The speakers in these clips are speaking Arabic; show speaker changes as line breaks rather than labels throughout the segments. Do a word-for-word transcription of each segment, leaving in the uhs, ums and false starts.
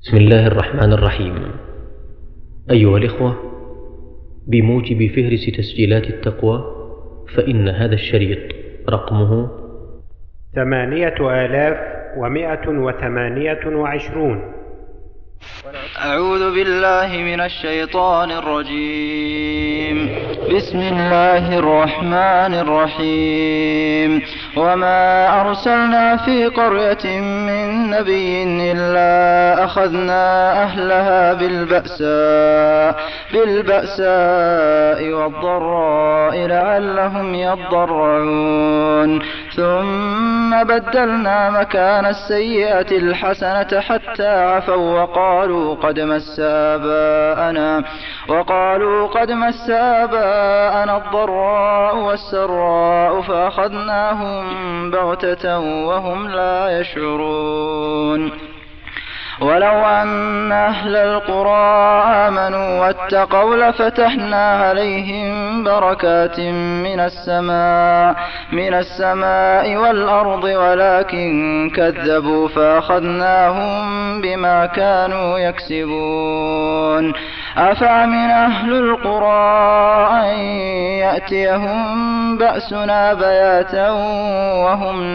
بسم الله الرحمن الرحيم. أيها الإخوة، بموجب فهرس تسجيلات التقوى فإن هذا الشريط رقمه
ثمانية آلاف ومائة وثمانية وعشرون.
أعوذ بالله من الشيطان الرجيم. بسم الله الرحمن الرحيم. وما أرسلنا في قرية من نبي إلا أخذنا أهلها بالبأساء بالبأساء والضراء لعلهم يضرعون ثم بدلنا مكان السيئة الحسنة حتى عفوا وقالوا قد مس آباءنا وقالوا قد مس آباءنا الضراء والسراء فأخذناهم بغتة وهم لا يشعرون. ولو أن أهل القرى آمنوا واتقوا لفتحنا عليهم بركات من السماء من السماء والأرض ولكن كذبوا فأخذناهم بما كانوا يكسبون. أفأمن أهل القرى أن يأتيهم بأسنا بياتا وهم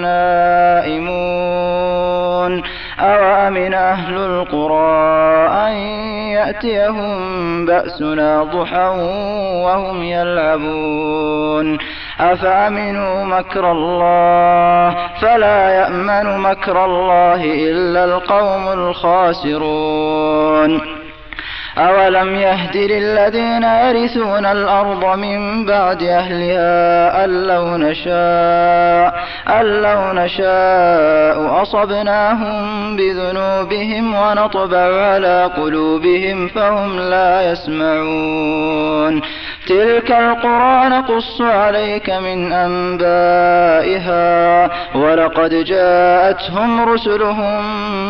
نائمون أوأمن أهل القرى أن يأتيهم بأسنا ضحى وهم يلعبون أفأمنوا مكر الله فلا يأمن مكر الله إلا القوم الخاسرون. أولم يهد للذين يرثون الأرض من بعد أهلها أن لو نشاء أن لو نشاء أصبناهم بذنوبهم ونطبع على قلوبهم فهم لا يسمعون. تلك القرى نقص عليك من أنبائها ولقد جاءتهم رسلهم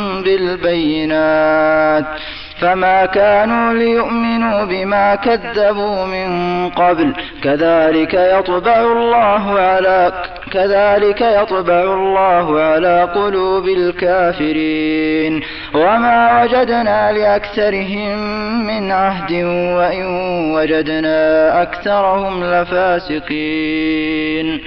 بالبينات فما كانوا ليؤمنوا بما كذبوا من قبل كذلك يطبع الله على كذلك يطبع الله على قلوب الكافرين. وما وجدنا لأكثرهم من عهد وإن وجدنا أكثرهم لفاسقين.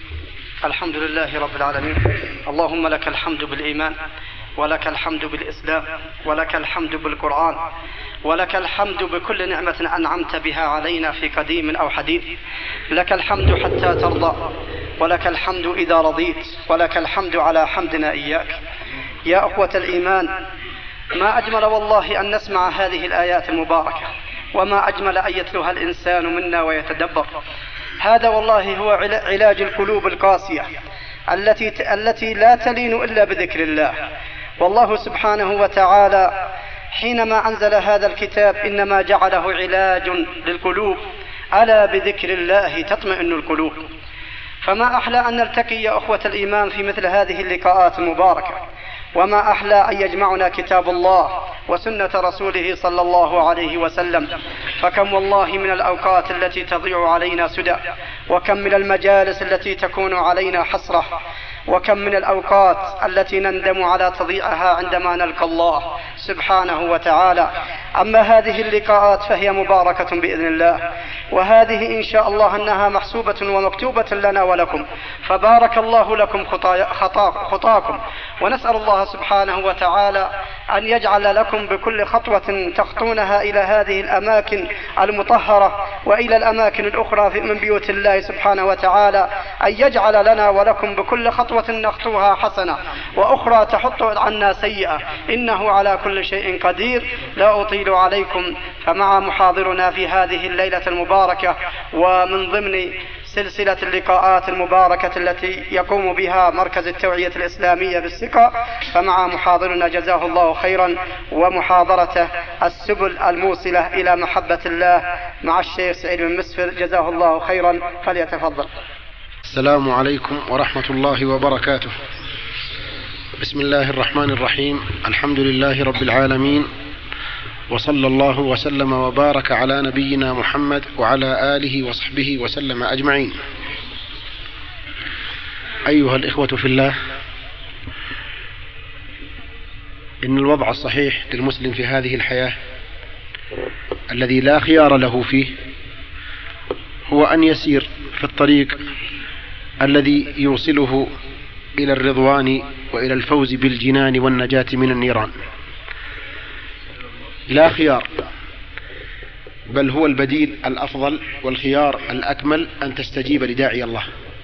الحمد لله رب العالمين. اللهم لك الحمد بالإيمان ولك الحمد بالإسلام ولك الحمد بالقرآن ولك الحمد بكل نعمة أنعمت بها علينا في قديم أو حديث. لك الحمد حتى ترضى ولك الحمد إذا رضيت ولك الحمد على حمدنا إياك. يا أخوة الإيمان، ما أجمل والله أن نسمع هذه الآيات المباركة وما أجمل أن يتلوها الإنسان منا ويتدبر. هذا والله هو علاج القلوب القاسية التي التي لا تلين إلا بذكر الله. والله سبحانه وتعالى حينما أنزل هذا الكتاب إنما جعله علاج للقلوب، ألا بذكر الله تطمئن القلوب. فما أحلى أن نلتقي يا أخوة الإيمان في مثل هذه اللقاءات المباركة، وما أحلى أن يجمعنا كتاب الله وسنة رسوله صلى الله عليه وسلم. فكم والله من الأوقات التي تضيع علينا سدى، وكم من المجالس التي تكون علينا حسرة، وكم من الأوقات التي نندم على تضييعها عندما نلقى الله سبحانه وتعالى. أما هذه اللقاءات فهي مباركة بإذن الله، وهذه إن شاء الله أنها محسوبة ومكتوبة لنا ولكم، فبارك الله لكم خطاكم. ونسأل الله سبحانه وتعالى أن يجعل لكم بكل خطوة تخطونها إلى هذه الأماكن المطهرة وإلى الأماكن الأخرى من بيوت الله سبحانه وتعالى، أن يجعل لنا ولكم بكل خطوة نخطوها حسنة وأخرى تحط عنا سيئة، إنه على كل شيء قدير. لا أطيل عليكم، فمع محاضرنا في هذه الليلة المباركة ومن ضمن سلسلة اللقاءات المباركة التي يقوم بها مركز التوعية الإسلامية بالثقة، فمع محاضرنا جزاه الله خيرا ومحاضرته السبل الموصلة إلى محبة الله مع الشيخ سعيد بن مسفر جزاه الله خيرا، فليتفضل.
السلام عليكم ورحمة الله وبركاته. بسم الله الرحمن الرحيم. الحمد لله رب العالمين، وصلى الله وسلم وبارك على نبينا محمد وعلى آله وصحبه وسلم أجمعين. أيها الإخوة في الله، إن الوضع الصحيح للمسلم في هذه الحياة الذي لا خيار له فيه هو أن يسير في الطريق الذي يوصله إلى الرضوان وإلى الفوز بالجنان والنجاة من النيران. لا خيار، بل هو البديل الأفضل والخيار الأكمل أن تستجيب لداعي الله،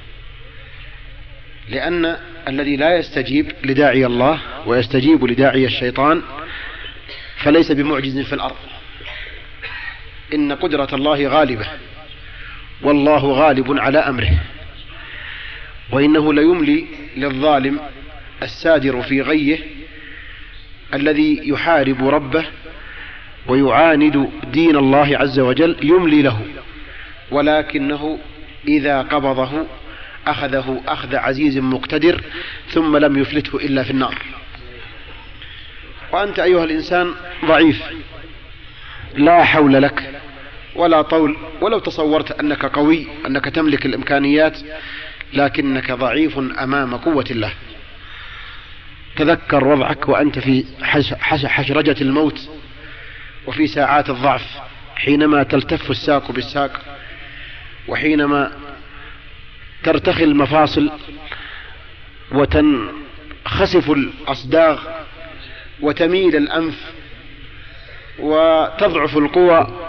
لأن الذي لا يستجيب لداعي الله ويستجيب لداعي الشيطان فليس بمعجز في الأرض. إن قدرة الله غالبة والله غالب على أمره، وإنه ليملي للظالم السادر في غيه الذي يحارب ربه ويعاند دين الله عز وجل، يملي له، ولكنه إذا قبضه أخذه أخذ عزيز مقتدر ثم لم يفلته إلا في النار. وأنت أيها الإنسان ضعيف، لا حول لك ولا طول، ولو تصورت أنك قوي أنك تملك الإمكانيات لكنك ضعيف أمام قوة الله. تذكر وضعك وأنت في حشرجة الموت وفي ساعات الضعف، حينما تلتف الساق بالساق، وحينما ترتخي المفاصل وتنخسف الأصداغ وتميل الأنف وتضعف القوى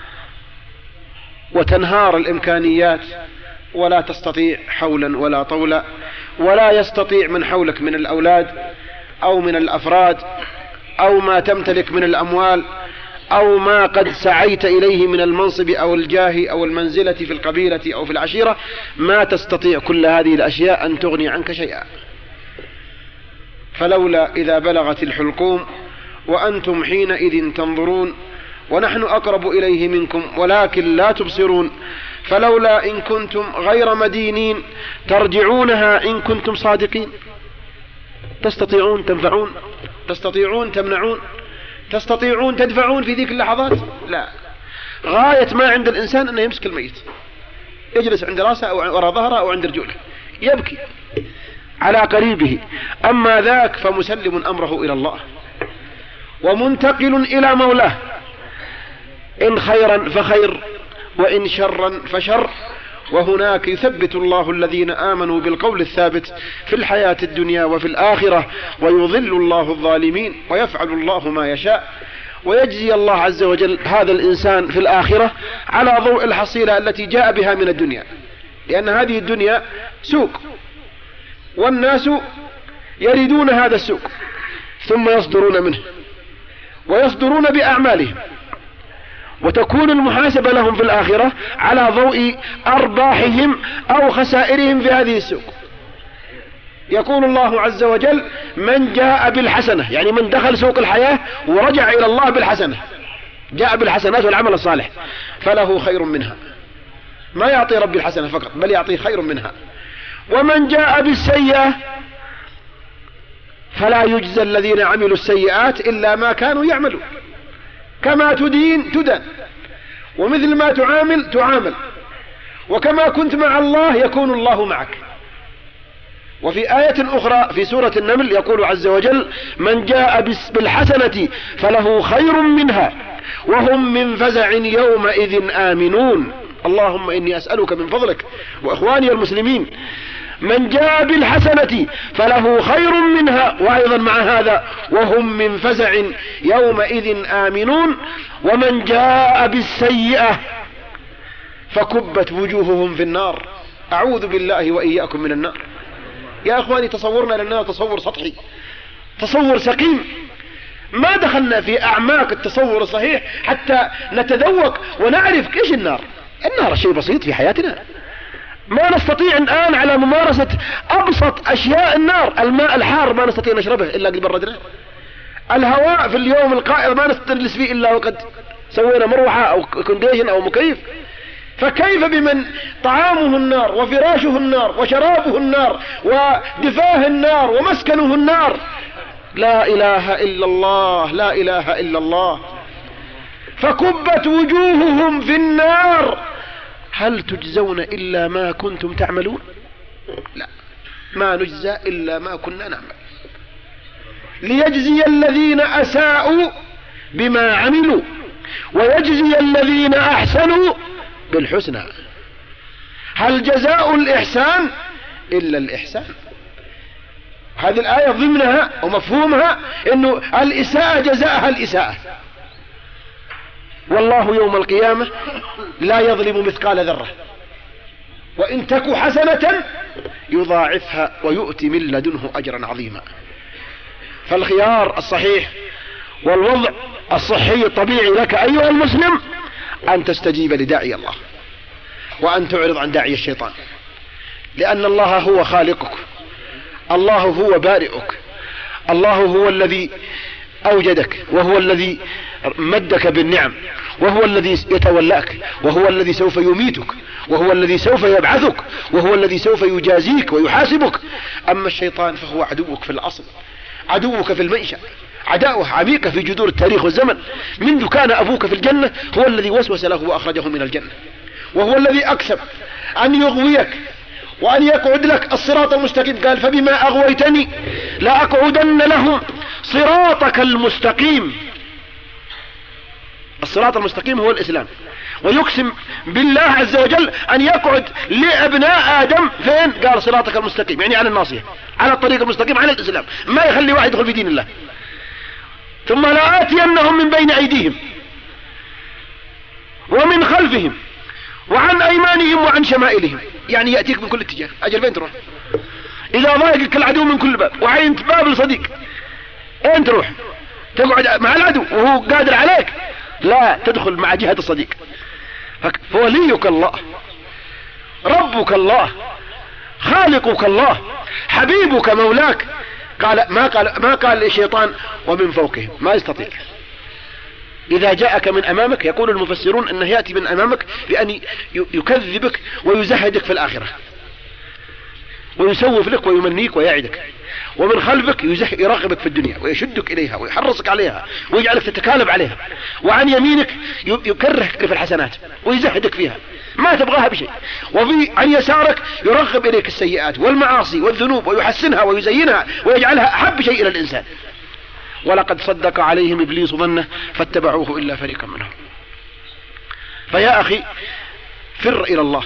وتنهار الإمكانيات، ولا تستطيع حولا ولا طولا، ولا يستطيع من حولك من الأولاد أو من الأفراد أو ما تمتلك من الأموال أو ما قد سعيت إليه من المنصب أو الجاه أو المنزلة في القبيلة أو في العشيرة، ما تستطيع كل هذه الأشياء أن تغني عنك شيئا. فلولا إذا بلغت الحلقوم وأنتم حينئذ تنظرون ونحن أقرب إليه منكم ولكن لا تبصرون، فلولا إن كنتم غير مدينين ترجعونها إن كنتم صادقين. تستطيعون تنفعون، تستطيعون تمنعون، تستطيعون تدفعون في ذيك اللحظات؟ لا. غاية ما عند الإنسان أنه يمسك الميت، يجلس عند رأسه أو وراء ظهره أو عند رجوله يبكي على قريبه، أما ذاك فمسلم أمره إلى الله ومنتقل إلى مولاه، إن خيرا فخير وإن شرا فشر. وهناك يثبت الله الذين آمنوا بالقول الثابت في الحياة الدنيا وفي الآخرة، ويضل الله الظالمين ويفعل الله ما يشاء، ويجزي الله عز وجل هذا الإنسان في الآخرة على ضوء الحصيلة التي جاء بها من الدنيا، لأن هذه الدنيا سوق والناس يريدون هذا السوق ثم يصدرون منه ويصدرون بأعمالهم، وتكون المحاسبة لهم في الآخرة على ضوء أرباحهم أو خسائرهم في هذه السوق. يقول الله عز وجل: من جاء بالحسنة، يعني من دخل سوق الحياة ورجع إلى الله بالحسنة، جاء بالحسنات والعمل الصالح، فله خير منها. ما يعطي ربي الحسنة فقط بل يعطي خير منها. ومن جاء بالسيئة فلا يجزى الذين عملوا السيئات إلا ما كانوا يعملون. كما تدين تدان، ومثل ما تعامل تعامل، وكما كنت مع الله يكون الله معك. وفي آية أخرى في سورة النمل يقول عز وجل: من جاء بالحسنة فله خير منها وهم من فزع يومئذ آمنون. اللهم إني أسألك من فضلك وإخواني المسلمين، من جاء بالحسنة فله خير منها، وأيضا مع هذا وهم من فزع يومئذ آمنون. ومن جاء بالسيئة فكبت وجوههم في النار. أعوذ بالله وإياكم من النار. يا أخواني، تصورنا للنار تصور سطحي، تصور سقيم، ما دخلنا في أعماق التصور الصحيح حتى نتذوق ونعرف إيش النار. النار شيء بسيط في حياتنا، ما نستطيع الآن على ممارسة أبسط أشياء النار. الماء الحار ما نستطيع نشربه إلا قد بردنا، الهواء في اليوم القائض ما نستجلس فيه إلا وقد سوينا مروحة أو كونديشن أو مكيف. فكيف بمن طعامه النار وفراشه النار وشرابه النار ودفاه النار ومسكنه النار؟ لا إله إلا الله، لا إله إلا الله. فكبت وجوههم في النار هل تجزون إلا ما كنتم تعملون؟ لا، ما نجزى إلا ما كنا نعمل. ليجزي الذين أساءوا بما عملوا ويجزي الذين أحسنوا بالحسنى. هل جزاء الإحسان إلا الإحسان؟ هذه الآية ضمنها ومفهومها أنه الإساءة جزاءها الإساءة، والله يوم القيامة لا يظلم مثقال ذرة، وإن تك حسنة يضاعفها ويؤتي من لدنه أجرا عظيما. فالخيار الصحيح والوضع الصحي الطبيعي لك أيها المسلم أن تستجيب لداعي الله وأن تعرض عن داعي الشيطان، لأن الله هو خالقك، الله هو بارئك، الله هو الذي أوجدك، وهو الذي مدك بالنعم، وهو الذي يتولاك، وهو الذي سوف يميتك، وهو الذي سوف يبعثك، وهو الذي سوف يجازيك ويحاسبك. أما الشيطان فهو عدوك في الأصل، عدوك في المنشأ، عداوة عميقة في جذور التاريخ والزمن. منذ كان أبوك في الجنة هو الذي وسوس له وأخرجه من الجنة، وهو الذي أكسب أن يغويك وأن يقعد لك الصراط المستقيم. قال فبما أغويتني لأقعدن لهم صراطك المستقيم. الصراط المستقيم هو الإسلام، ويقسم بالله عز وجل أن يقعد لأبناء آدم فين؟ قال صراطك المستقيم، يعني على الناصية، على الطريق المستقيم، على الإسلام، ما يخلي واحد يدخل في دين الله. ثم لآتينهم من بين أيديهم ومن خلفهم وعن أيمانهم وعن شمائلهم، يعني يأتيك من كل اتجاه. أجل فين تروح؟ إذا ضايقك العدو من كل باب وعينت باب الصديق، أين تروح؟ تقعد مع العدو وهو قادر عليك؟ لا، تدخل مع جهة الصديق. فوليك الله، ربك الله، خالقك الله، حبيبك مولاك. قال ما قال ما قال للشيطان ومن فوقهم، ما يستطيع. إذا جاءك من أمامك يقول المفسرون أنه يأتي من أمامك بأن يكذبك ويزهدك في الآخرة ويسوف لك ويمنيك ويعدك، ومن خلفك يرغبك في الدنيا ويشدك إليها ويحرصك عليها ويجعلك تتكالب عليها، وعن يمينك يكرهك في الحسنات ويزهدك فيها ما تبغاها بشيء، وفي عن يسارك يرغب إليك السيئات والمعاصي والذنوب ويحسنها ويزينها ويجعلها أحب شيء إلى الإنسان. ولقد صدق عليهم إبليس ظنه فاتبعوه إلا فريقا منهم. فيا أخي فر إلى الله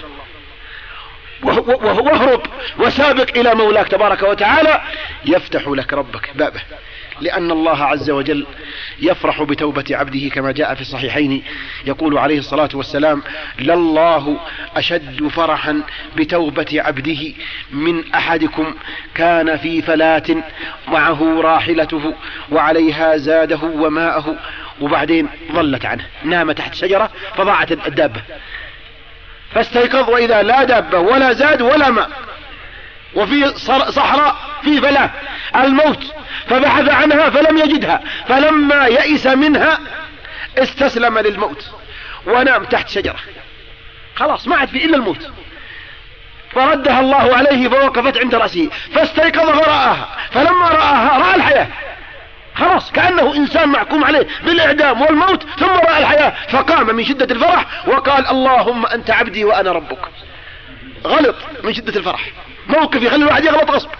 واهرب وسابق إلى مولاك تبارك وتعالى، يفتح لك ربك بابه، لأن الله عز وجل يفرح بتوبة عبده كما جاء في الصحيحين. يقول عليه الصلاة والسلام لله أشد فرحا بتوبة عبده من أحدكم كان في فلاة معه راحلته وعليها زاده وماءه، وبعدين ضلت عنه، نام تحت شجرة فضاعت الدابة، فاستيقظ وإذا لا دابة ولا زاد ولا ماء، وفي صحراء في فلاة الموت، فبحث عنها فلم يجدها، فلما يئس منها استسلم للموت ونام تحت شجرة، خلاص ما عاد في إلا الموت، فردها الله عليه فوقفت عند رأسه فاستيقظ فرآها، فلما رآها رأى الحياة، خلاص كأنه إنسان محكوم عليه بالإعدام والموت، ثم رأى الحياة فقام من شدة الفرح وقال اللهم أنت عبدي وأنا ربك. غلط من شدة الفرح، موقف يخلي الواحد يغلط غصب،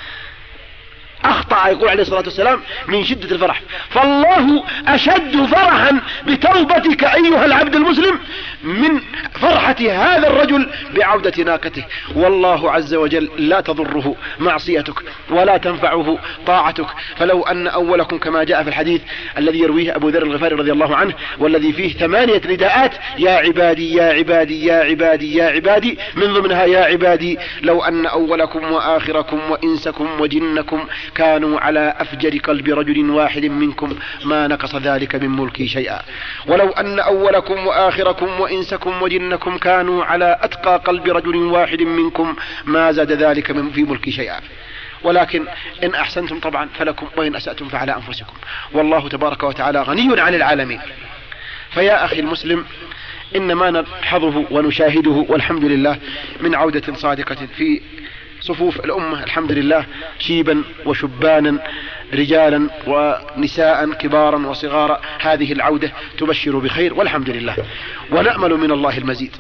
أخطأ يقول عليه الصلاة والسلام من شدة الفرح. فالله أشد فرحا بتوبتك أيها العبد المسلم من فرحة هذا الرجل بعودة ناقته. والله عز وجل لا تضره معصيتك ولا تنفعه طاعتك. فلو أن أولكم كما جاء في الحديث الذي يرويه أبو ذر الغفاري رضي الله عنه والذي فيه ثمانية نداءات، يا عبادي يا عبادي يا عبادي يا عبادي، من ضمنها يا عبادي لو أن أولكم وآخركم وإنسكم وجنكم كانوا على أفجر قلب رجل واحد منكم ما نقص ذلك من ملكي شيئا، ولو أن أولكم وآخركم وإنسكم وجنكم كانوا على أتقى قلب رجل واحد منكم ما زاد ذلك من في ملكي شيئا. ولكن إن أحسنتم طبعا فلكم وإن أسأتم فعلى أنفسكم، والله تبارك وتعالى غني عن العالمين. فيا أخي المسلم إن ما نلحظه ونشاهده والحمد لله من عودة صادقة في صفوف الأمة، الحمد لله، شيبا وشبانا، رجالا ونساء، كبارا وصغارا، هذه العودة تبشر بخير والحمد لله، ونأمل من الله المزيد.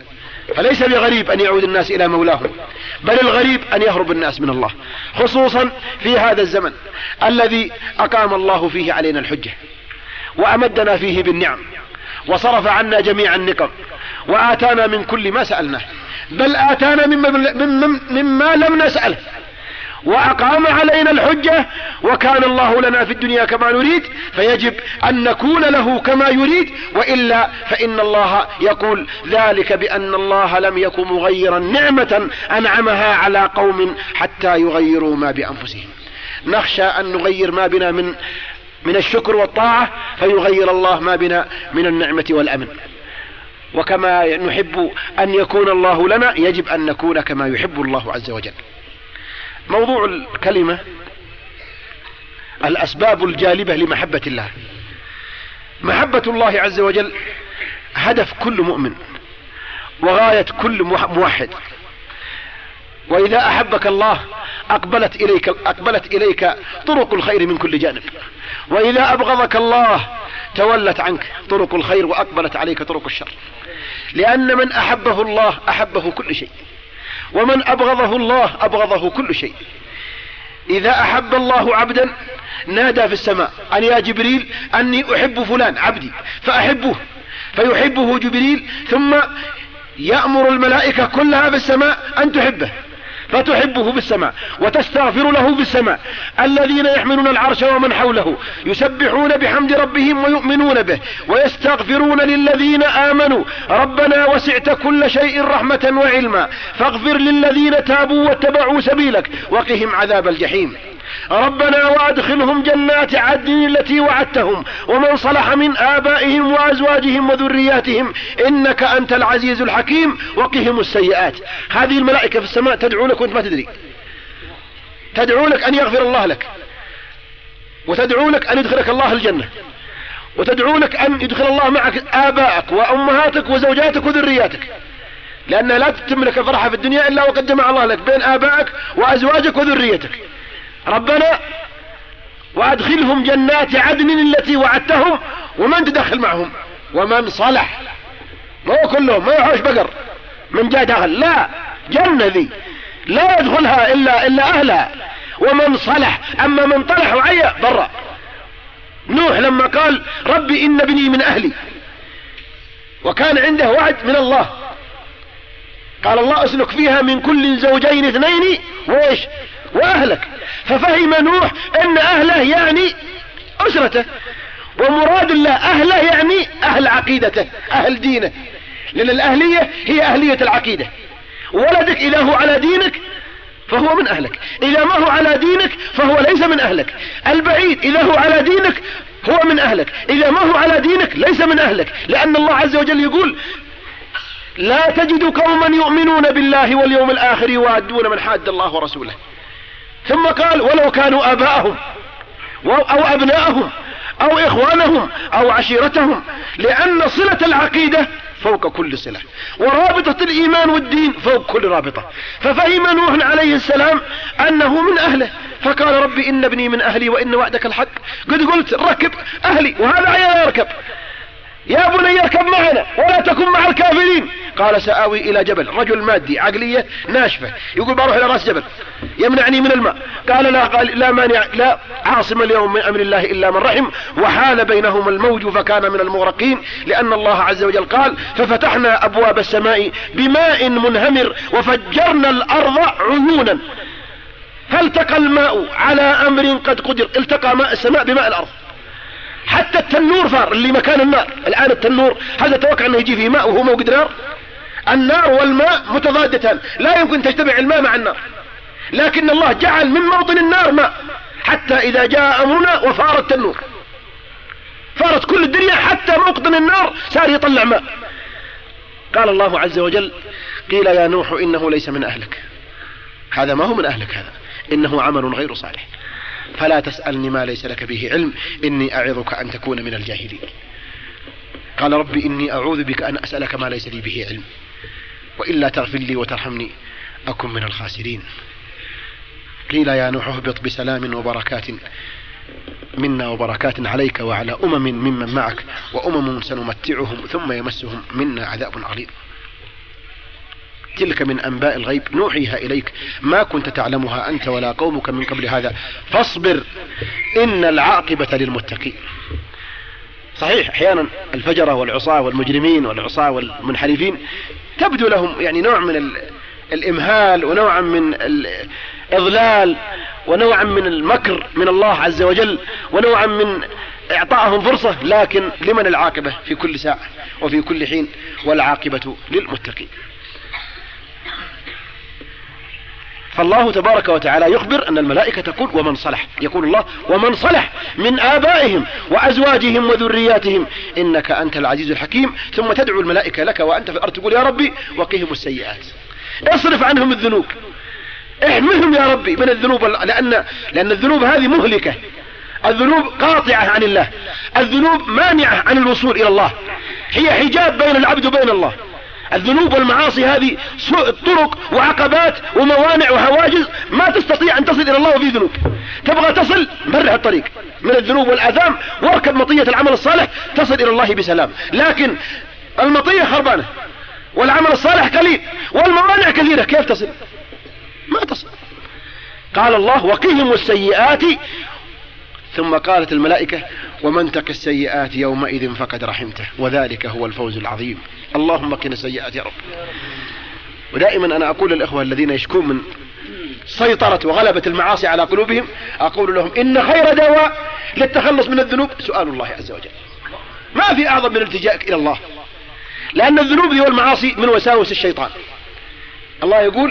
فليس بغريب أن يعود الناس إلى مولاهم، بل الغريب أن يهرب الناس من الله، خصوصا في هذا الزمن الذي أقام الله فيه علينا الحجة وأمدنا فيه بالنعم وصرف عنا جميع النقم وآتانا من كل ما سألناه، بل آتانا مما, مما لم نسأله، وأقام علينا الحجة وكان الله لنا في الدنيا كما نريد، فيجب أن نكون له كما يريد، وإلا فإن الله يقول ذلك بأن الله لم يكن مغيرا نعمة أنعمها على قوم حتى يغيروا ما بأنفسهم. نخشى أن نغير ما بنا من من الشكر والطاعة فيغير الله ما بنا من النعمة والأمن. وكما نحب أن يكون الله لنا يجب أن نكون كما يحب الله عز وجل. موضوع الكلمة الأسباب الجالبة لمحبة الله. محبة الله عز وجل هدف كل مؤمن وغاية كل موحد، وإذا أحبك الله أقبلت إليك, أقبلت إليك طرق الخير من كل جانب، وإذا أبغضك الله تولت عنك طرق الخير وأقبلت عليك طرق الشر، لأن من أحبه الله أحبه كل شيء، ومن أبغضه الله أبغضه كل شيء. إذا أحب الله عبدا نادى في السماء أن يا جبريل أني أحب فلان عبدي فأحبه، فيحبه جبريل، ثم يأمر الملائكة كلها في السماء أن تحبه فتحبه بالسماء وتستغفر له بالسماء. الذين يحملون العرش ومن حوله يسبحون بحمد ربهم ويؤمنون به ويستغفرون للذين آمنوا ربنا وسعت كل شيء رحمة وعلما فاغفر للذين تابوا واتبعوا سبيلك وقهم عذاب الجحيم. ربنا وادخلهم جنات عدن التي وعدتهم ومن صلح من آبائهم وأزواجهم وذرياتهم إنك أنت العزيز الحكيم وقهم السيئات. هذه الملائكة في السماء تدعو لك وانت ما تدري، تدعو لك أن يغفر الله لك، وتدعو لك أن يدخلك الله الجنة، وتدعو لك أن يدخل الله معك آبائك وأمهاتك وزوجاتك وذرياتك، لأنها لا تتم لك الفرحة في الدنيا إلا وقد جمع الله لك بين آبائك وأزواجك وذريتك. ربنا وأدخلهم جنات عدن التي وعدتهم ومن تدخل معهم ومن صلح، ما هو كلهم، ما يحوش بقر من جاء داخل، لا، جنة ذي لا يدخلها إلا, إلا أهلها، ومن صلح. أما من طلح وعيا برا. نوح لما قال ربي إن ابني من أهلي وكان عنده وعد من الله، قال الله اسلك فيها من كل زوجين اثنين وإيش وأهلك، ففهم نوح أن أهله يعني أسرته، ومراد الله أهله يعني أهل عقيدته أهل دينه، لأن الأهلية هي أهلية العقيدة. ولدك إذا هو على دينك فهو من أهلك، إذا ما هو على دينك فهو ليس من أهلك. البعيد إذا هو على دينك هو من أهلك، إذا ما هو على دينك ليس من أهلك، لأن الله عز وجل يقول لا تجد قوما يؤمنون بالله واليوم الآخر يوادون من حاد الله ورسوله. ثم قال ولو كانوا آباءهم أو أبناءهم أو إخوانهم أو عشيرتهم، لأن صلة العقيدة فوق كل صلة، ورابطة الإيمان والدين فوق كل رابطة. ففهم نوح عليه السلام أنه من أهله، فقال ربي إن ابني من أهلي وإن وعدك الحق قد قلت ركب أهلي وهذا عيال يركب، يا بني يركب معنا ولا تكن مع الكافرين. قال سآوي إلى جبل، رجل مادي عقلية ناشفة يقول بروح إلى رأس جبل يمنعني من الماء. قال لا, قال لا مانع لا عاصم اليوم من أمر الله إلا من رحم، وحال بينهما الموج فكان من المغرقين، لأن الله عز وجل قال ففتحنا أبواب السماء بماء منهمر وفجرنا الأرض عيونا فالتقى الماء على أمر قد قدر. التقى ماء السماء بماء الأرض، حتى التنور فار اللي مكان النار. الآن التنور هل تتوقع أنه يجي فيه ماء وهو موجود نار؟ النار والماء متضادتان، لا يمكن تجتمع الماء مع النار، لكن الله جعل من موطن النار ماء، حتى إذا جاء أمرنا وفار التنور فارت كل الدنيا حتى موطن النار صار يطلع ماء. قال الله عز وجل قيل يا نوح إنه ليس من أهلك، هذا ما هو من أهلك، هذا إنه عمل غير صالح، فلا تسألني ما ليس لك به علم إني أعظك أن تكون من الجاهلين. قال ربي إني أعوذ بك أن أسألك ما ليس لي به علم وإلا تغفر لي وترحمني أكن من الخاسرين. قيل يا نوح اهبط بسلام وبركات منا وبركات عليك وعلى أمم ممن معك وأمم سنمتعهم ثم يمسهم منا عذاب غليظ. تلك من أنباء الغيب نوحيها إليك ما كنت تعلمها أنت ولا قومك من قبل هذا فاصبر إن العاقبة للمتقين. صحيح أحيانا الفجرة والعصاة والمجرمين والعصاة والمنحرفين تبدو لهم يعني نوع من الإمهال ونوعا من الإضلال ونوعا من المكر من الله عز وجل ونوعا من إعطائهم فرصة، لكن لمن العاقبة في كل ساعة وفي كل حين، والعاقبة للمتقين. فالله تبارك وتعالى يخبر أن الملائكة تقول ومن صلح، يقول الله ومن صلح من آبائهم وأزواجهم وذرياتهم إنك أنت العزيز الحكيم. ثم تدعو الملائكة لك وأنت في الأرض تقول يا ربي وقهم السيئات، اصرف عنهم الذنوب، احمهم يا ربي من الذنوب، لأن, لأن الذنوب هذه مهلكة، الذنوب قاطعة عن الله، الذنوب مانعة عن الوصول إلى الله، هي حجاب بين العبد وبين الله. الذنوب والمعاصي هذه طرق وعقبات وموانع وهواجز ما تستطيع أن تصل إلى الله وفي ذنوب. تبغى تصل مرح الطريق من الذنوب والآثام واركب مطية العمل الصالح تصل إلى الله بسلام، لكن المطية خربانة والعمل الصالح قليل والموانع كثيرة، كيف تصل؟ ما تصل. قال الله وقهم السيئات، ثم قالت الملائكة ومن تق السيئات يومئذ فقد رحمته وذلك هو الفوز العظيم. اللهم قنا السيئات يا رب. ودائما أنا أقول للإخوة الذين يشكون من سيطرة وغلبة المعاصي على قلوبهم، أقول لهم إن خير دواء للتخلص من الذنوب سؤال الله عز وجل. ما في أعظم من التجائك إلى الله، لأن الذنوب دي والمعاصي من وساوس الشيطان. الله يقول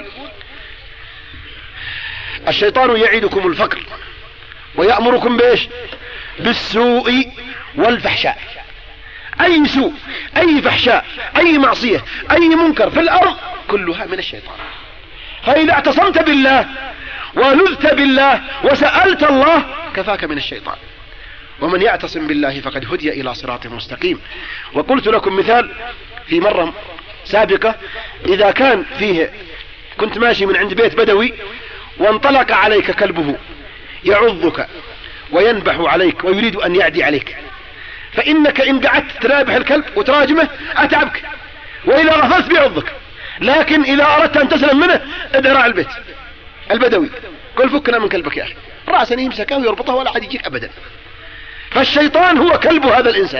الشيطان يعيدكم الفقر ويأمركم بإيش؟ بالسوء والفحشاء. أي سوء أي فحشاء أي معصية أي منكر في الأرض كلها من الشيطان. فإذا اعتصمت بالله ولذت بالله وسألت الله كفاك من الشيطان. ومن يعتصم بالله فقد هدي إلى صراط مستقيم. وقلت لكم مثال في مرة سابقة، إذا كان فيه كنت ماشي من عند بيت بدوي وانطلق عليك كلبه يعضك وينبح عليك ويريد أن يعدي عليك، فإنك إن قعدت ترابح الكلب وتراجمه أتعبك، وإذا غفلت بيعضك. لكن إذا أردت أن تسلم منه ادعى على البيت البدوي قل فكنا من كلبك يا أخي، رأسا يمسكه ويربطه ولا عاد يجيك أبدا. فالشيطان هو كلب هذا الإنسان،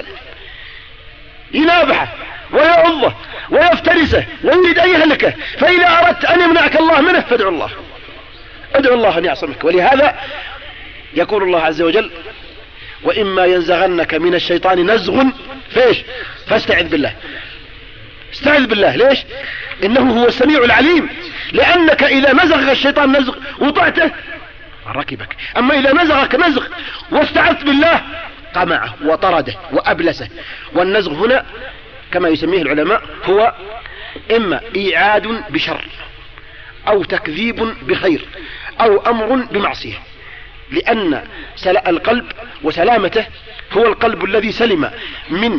ينابحه ويعضه ويفترسه ويريد أن يهلكه، فإذا أردت أن يمنعك الله منه فادعو الله، ادعو الله أن يعصمك. ولهذا يقول الله عز وجل وإما ينزغنك من الشيطان نزغ فيش فاستعذ بالله. استعذ بالله ليش؟ إنه هو السميع العليم، لأنك إذا نزغ الشيطان نزغ وطعته ركبك، أما إذا نزغك نزغ واستعذت بالله قمعه وطرده وأبلسه. والنزغ هنا كما يسميه العلماء هو إما إيعاد بشر أو تكذيب بخير أو أمر بمعصية، لأن القلب وسلامته هو القلب الذي سلم من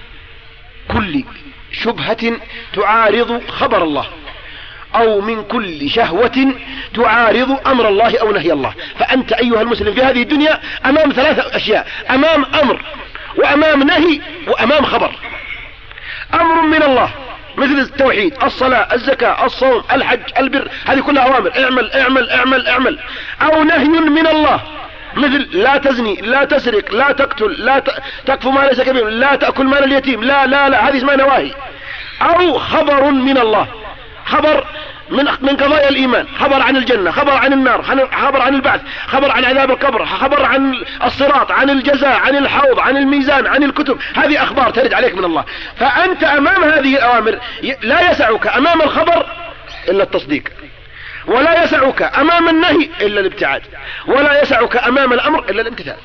كل شبهة تعارض خبر الله أو من كل شهوة تعارض أمر الله أو نهي الله. فأنت أيها المسلم في هذه الدنيا أمام ثلاثة أشياء، أمام أمر وأمام نهي وأمام خبر. أمر من الله مثل التوحيد الصلاة الزكاة الصوم الحج البر، هذه كلها أوامر، اعمل اعمل اعمل اعمل. أو نهي من الله مثل لا تزني لا تسرق لا تقتل لا تقف ما ليس كبير لا تأكل مال اليتيم لا لا لا، هذه اسمها نواهي. أو خبر من الله، خبر من من قضايا الإيمان، خبر عن الجنة، خبر عن النار، خبر عن البعث، خبر عن عذاب القبر، خبر عن الصراط، عن الجزاء، عن الحوض، عن الميزان، عن الكتب. هذه أخبار ترد عليك من الله. فأنت أمام هذه الأوامر لا يسعك أمام الخبر إلا التصديق، ولا يسعك أمام النهي إلا الابتعاد، ولا يسعك أمام الأمر إلا الامتثال.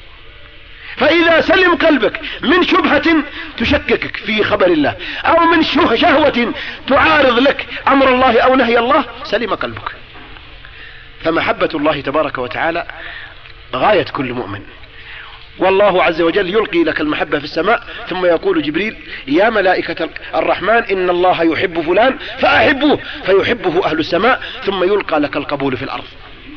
فإذا سلم قلبك من شبهة تشككك في خبر الله أو من شهوة تعارض لك أمر الله أو نهي الله سلم قلبك. فمحبة الله تبارك وتعالى غاية كل مؤمن، والله عز وجل يلقي لك المحبة في السماء، ثم يقول جبريل يا ملائكة الرحمن إن الله يحب فلان فأحبوه فيحبه أهل السماء، ثم يلقى لك القبول في الأرض،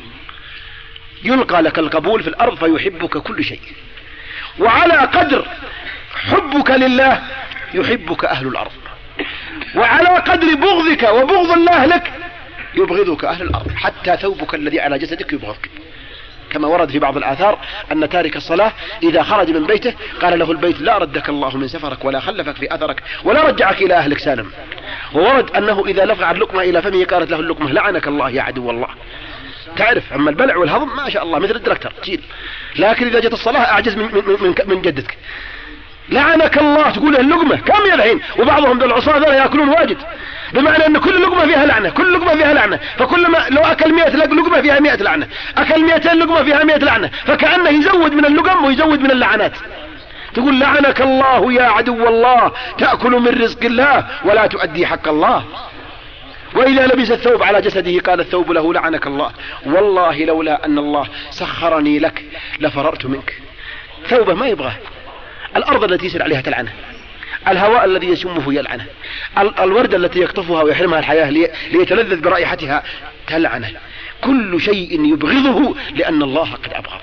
يلقى لك القبول في الأرض فيحبك كل شيء. وعلى قدر حبك لله يحبك أهل الأرض، وعلى قدر بغضك وبغض الله لك يبغضك أهل الأرض، حتى ثوبك الذي على جسدك يبغضك، كما ورد في بعض الآثار أن تارك الصلاة إذا خرج من بيته قال له البيت لا ردك الله من سفرك ولا خلفك في أثرك ولا رجعك إلى أهلك سالم. وورد أنه إذا لفع اللقمة إلى فمه قالت له اللقمة لعنك الله يا عدو الله. تعرف أما البلع والهضم ما شاء الله مثل الدركتر تشيل، لكن إذا جت الصلاة أعجز من, من, من, من جدتك. لعنك الله تقول اللقمة كم يلعين، وبعضهم بالعصاة ذا يأكلون واجد، بمعنى أن كل لقمة فيها لعنة، كل لقمة فيها لعنة، فكلما لو أكل مئة لقمة فيها مئة لعنة، أكل مئتين لقمة فيها مئة لعنة، فكأنه يزود من اللقم ويزود من اللعنات. تقول لعنك الله يا عدو الله، تأكل من رزق الله ولا تؤدي حق الله. وإذا لبس الثوب على جسده قال الثوب له لعنك الله، والله لولا أن الله سخرني لك لفررت منك. ثوبه ما يبغاه، الأرض التي يسير عليها تلعنه، الهواء الذي يشمه يلعنه، الوردة التي يقطفها ويحرمها الحياة ليتلذذ برائحتها تلعنه، كل شيء يبغضه لأن الله قد أبغضه.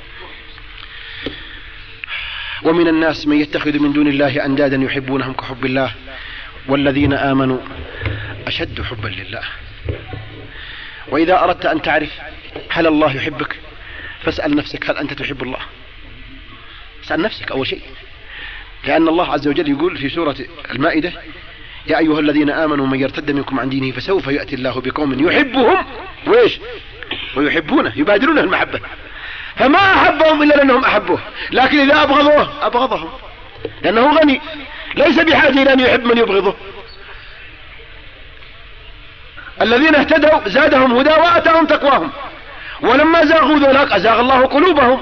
ومن الناس من يتخذ من دون الله أندادا يحبونهم كحب الله والذين آمنوا أشد حبا لله. وإذا أردت أن تعرف هل الله يحبك فاسأل نفسك هل أنت تحب الله. اسأل نفسك أول شيء، لأن الله عز وجل يقول في سورة المائدة يا أيها الذين آمنوا من يرتد منكم عن دينه فسوف يأتي الله بقوم يحبهم وإيش ويحبونه، يبادلونه المحبة. فما أحبهم إلا لأنهم أحبوه، لكن إذا أبغضوه أبغضهم، لأنه غني ليس بحاجة إلى أن يحب من يبغضه. الذين اهتدوا زادهم هدى وآتاهم تقواهم، ولما زاغوا ذولاك أزاغ الله قلوبهم.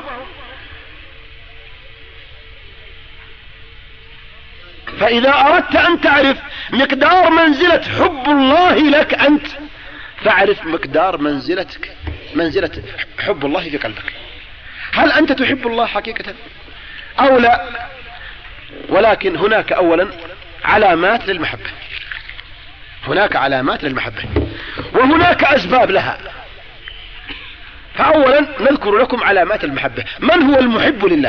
فإذا أردت أن تعرف مقدار منزلة حب الله لك أنت فاعرف مقدار منزلتك منزلة حب الله في قلبك. هل أنت تحب الله حقيقة أو لا؟ ولكن هناك أولا علامات للمحبة، هناك علامات للمحبة وهناك أسباب لها. فأولا نذكر لكم علامات المحبة، من هو المحب لله،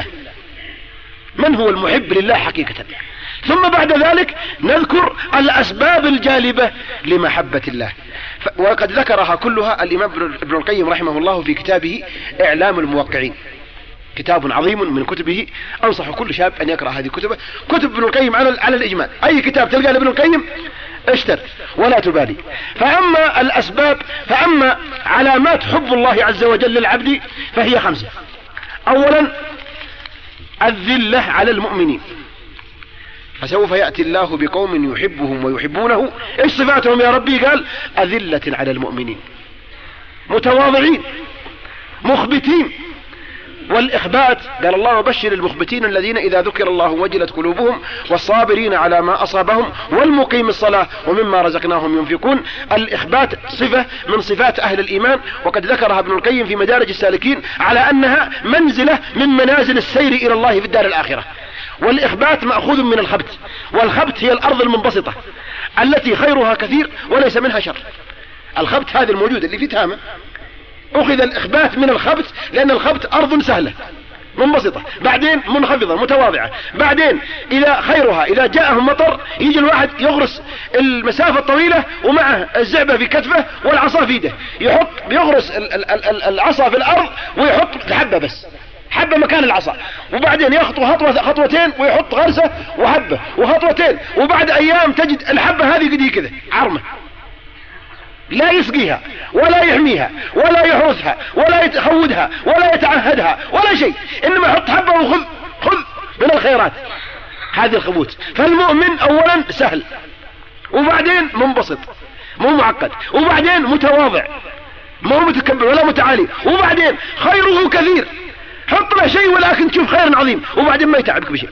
من هو المحب لله حقيقة، ثم بعد ذلك نذكر الأسباب الجالبة لمحبة الله، وقد ذكرها كلها الإمام ابن القيم رحمه الله في كتابه إعلام الموقعين، كتاب عظيم من كتبه، أنصح كل شاب أن يقرأ هذه الكتب، كتب ابن القيم على على الإجمال، أي كتاب تلقى لابن القيم اشتر ولا تبالي. فأما الأسباب فأما علامات حب الله عز وجل للعبد فهي خمسة. أولا الذلة على المؤمنين، فسوف يأتي الله بقوم يحبهم ويحبونه. ايش صفاتهم يا ربي؟ قال أذلة على المؤمنين، متواضعين مخبتين. والإخبات قال الله وبشر المخبتين الذين إذا ذكر الله وجلت قلوبهم والصابرين على ما أصابهم والمقيم الصلاة ومما رزقناهم ينفقون. الإخبات صفة من صفات أهل الإيمان، وقد ذكرها ابن القيم في مدارج السالكين على أنها منزلة من منازل السير إلى الله في الدار الآخرة. والإخبات مأخوذ من الخبت، والخبت هي الأرض المنبسطة التي خيرها كثير وليس منها شر. الخبت هذه الموجودة اللي في تامة أخذ الإخبات من الخبت، لأن الخبت أرض سهلة منبسطة، بعدين منخفضة متواضعة، بعدين إذا خيرها إذا جاءهم مطر يجي الواحد يغرس المسافة الطويلة ومعه الزعبة في كتفه والعصا في يده، يحط يغرس العصا في الأرض ويحط حبة بس، حبة مكان العصا، وبعدين يخطو خطوة خطوتين ويحط غرسة وحبة وخطوتين، وبعد أيام تجد الحبة هذه قدي كذا عرمة، لا يسقيها ولا يحميها ولا يحرسها ولا يتخودها ولا يتعهدها ولا شيء، إنما يحط حبة وخذ خذ من الخيرات. هذه الخبوت. فالمؤمن أولا سهل، وبعدين منبسط مو معقد، وبعدين متواضع مو متكبر ولا متعالي، وبعدين خيره كثير، حط له شيء ولكن تشوف خير عظيم، وبعدين ما يتعبك بشيء.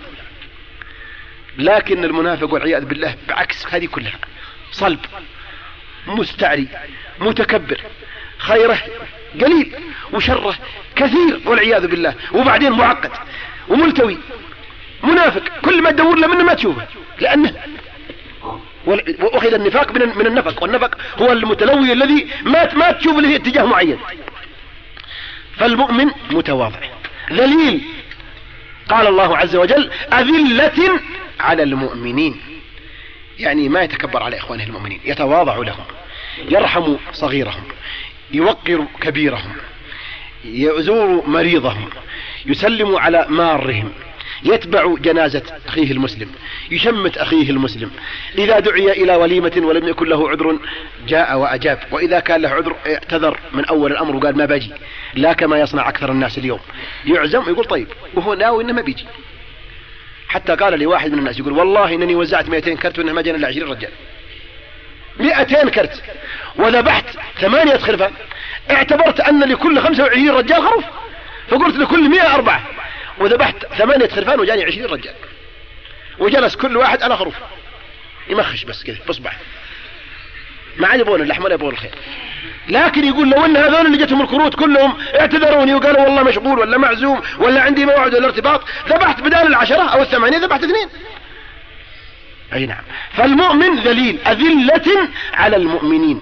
لكن المنافق والعياذ بالله بعكس هذه كلها، صلب مستعري متكبر، خيره قليل وشره كثير والعياذ بالله، وبعدين معقد وملتوي منافق، كل ما تدور له منه ما تشوفه، لأنه وأخذ النفاق من النفق، والنفق هو المتلوي الذي ما ما تشوف له اتجاه معين. فالمؤمن متواضع ذليل، قال الله عز وجل أذلة على المؤمنين، يعني ما يتكبر على إخوانه المؤمنين، يتواضع لهم، يرحم صغيرهم، يوقر كبيرهم، يزور مريضهم، يسلم على مارهم، يتبع جنازة أخيه المسلم، يشمت أخيه المسلم، إذا دعي إلى وليمة ولم يكن له عذر جاء وأجاب، وإذا كان له عذر اعتذر من أول الأمر وقال ما باجي، لا كما يصنع أكثر الناس اليوم، يعزم ويقول طيب وهو ناوي إنه ما بيجي. حتى قال لي واحد من الناس يقول والله إنني وزعت مئتين كرت وإنه ما جانا إلا عشرين رجال، مئتين كرت وذبحت ثمانية خرفان، اعتبرت أن لكل خمسة وعشرين رجال خروف، فقلت لكل مئة أربعة، وذبحت ثمانية خرفان وجاني عشرين رجال، وجلس كل واحد على خروف يمخش بس كذا بصبع، ما عاد يبغون اللحم ولا يبغون الخير. لكن يقول لو ان هذول اللي جتهم الكروت كلهم اعتذروني وقالوا والله مشغول ولا معزوم ولا عندي موعد ولا ارتباط، ذبحت بدال العشرة او الثمانية ذبحت اثنين. اي نعم. فالمؤمن ذليل أذلة على المؤمنين.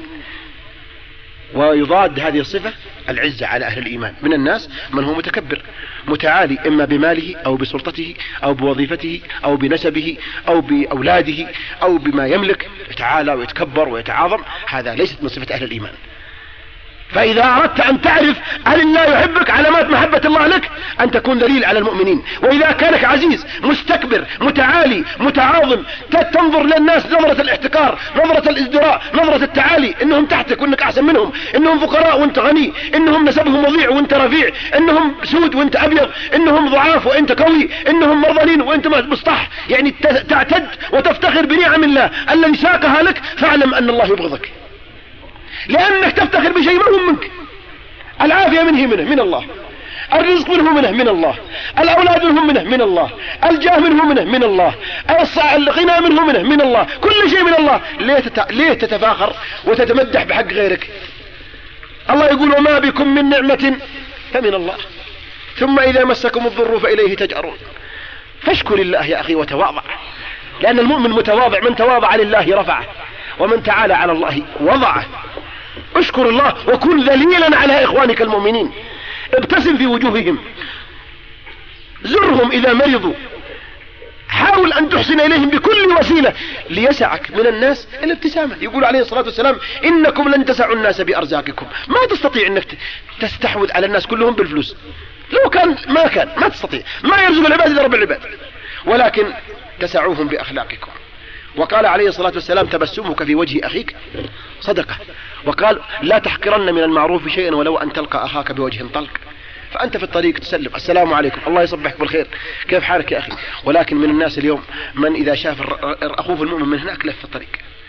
ويضاد هذه الصفة العزة على أهل الإيمان. من الناس من هو متكبر متعالي، إما بماله أو بسلطته أو بوظيفته أو بنسبه أو بأولاده أو بما يملك، يتعالى ويتكبر ويتعاظم. هذا ليست من صفة أهل الإيمان. فإذا أردت أن تعرف هل الله يحبك، علامات محبة الله لك أن تكون ذليل على المؤمنين. وإذا كانك عزيز مستكبر متعالي متعاظم، تنظر للناس نظرة الاحتكار، نظرة الازدراء، نظرة التعالي، إنهم تحتك وإنك أحسن منهم، إنهم فقراء وإنت غني، إنهم نسبهم وضيع وإنت رفيع، إنهم سود وإنت أبيض، إنهم ضعاف وإنت قوي، إنهم مرضانين وإنت مسطح، يعني تعتد وتفتخر بنعم الله الذي ساقها لك، فاعلم أن الله يبغضك، لأنك تفتخر بشيء ما هو منك. العافية منه منه من الله، الرزق منه منه من الله، الأولاد منه منه من الله، الجاه منه منه من الله، الغنى منه منه من الله، كل شيء من الله. ليه, تت... ليه تتفاخر وتتمدح بحق غيرك؟ الله يقول وما بكم من نعمة فمن الله، ثم إذا مسكم الضر فإليه تجأرون. فاشكر الله يا أخي وتواضع، لأن المؤمن متواضع، من تواضع لله رفعه ومن تعالى على الله وضعه. اشكر الله وكن ذليلا على إخوانك المؤمنين، ابتسم في وجوههم، زرهم إذا مرضوا، حاول أن تحسن إليهم بكل وسيلة ليسعك من الناس الابتسامة. يقول عليه الصلاة والسلام إنكم لن تسعوا الناس بأرزاقكم، ما تستطيع أنك تستحوذ على الناس كلهم بالفلوس، لو كان ما كان ما تستطيع، ما يرزق العباد إلا رب العباد، ولكن تسعوهم بأخلاقكم. وقال عليه الصلاة والسلام تبسمك في وجه أخيك صدقة، وقال لا تحقرن من المعروف شيئا ولو أن تلقى أخاك بوجه طلق. فأنت في الطريق تسلم السلام عليكم، الله يصبحك بالخير، كيف حالك يا أخي؟ ولكن من الناس اليوم من إذا شاف أخوه المؤمن من هناك لف في الطريق.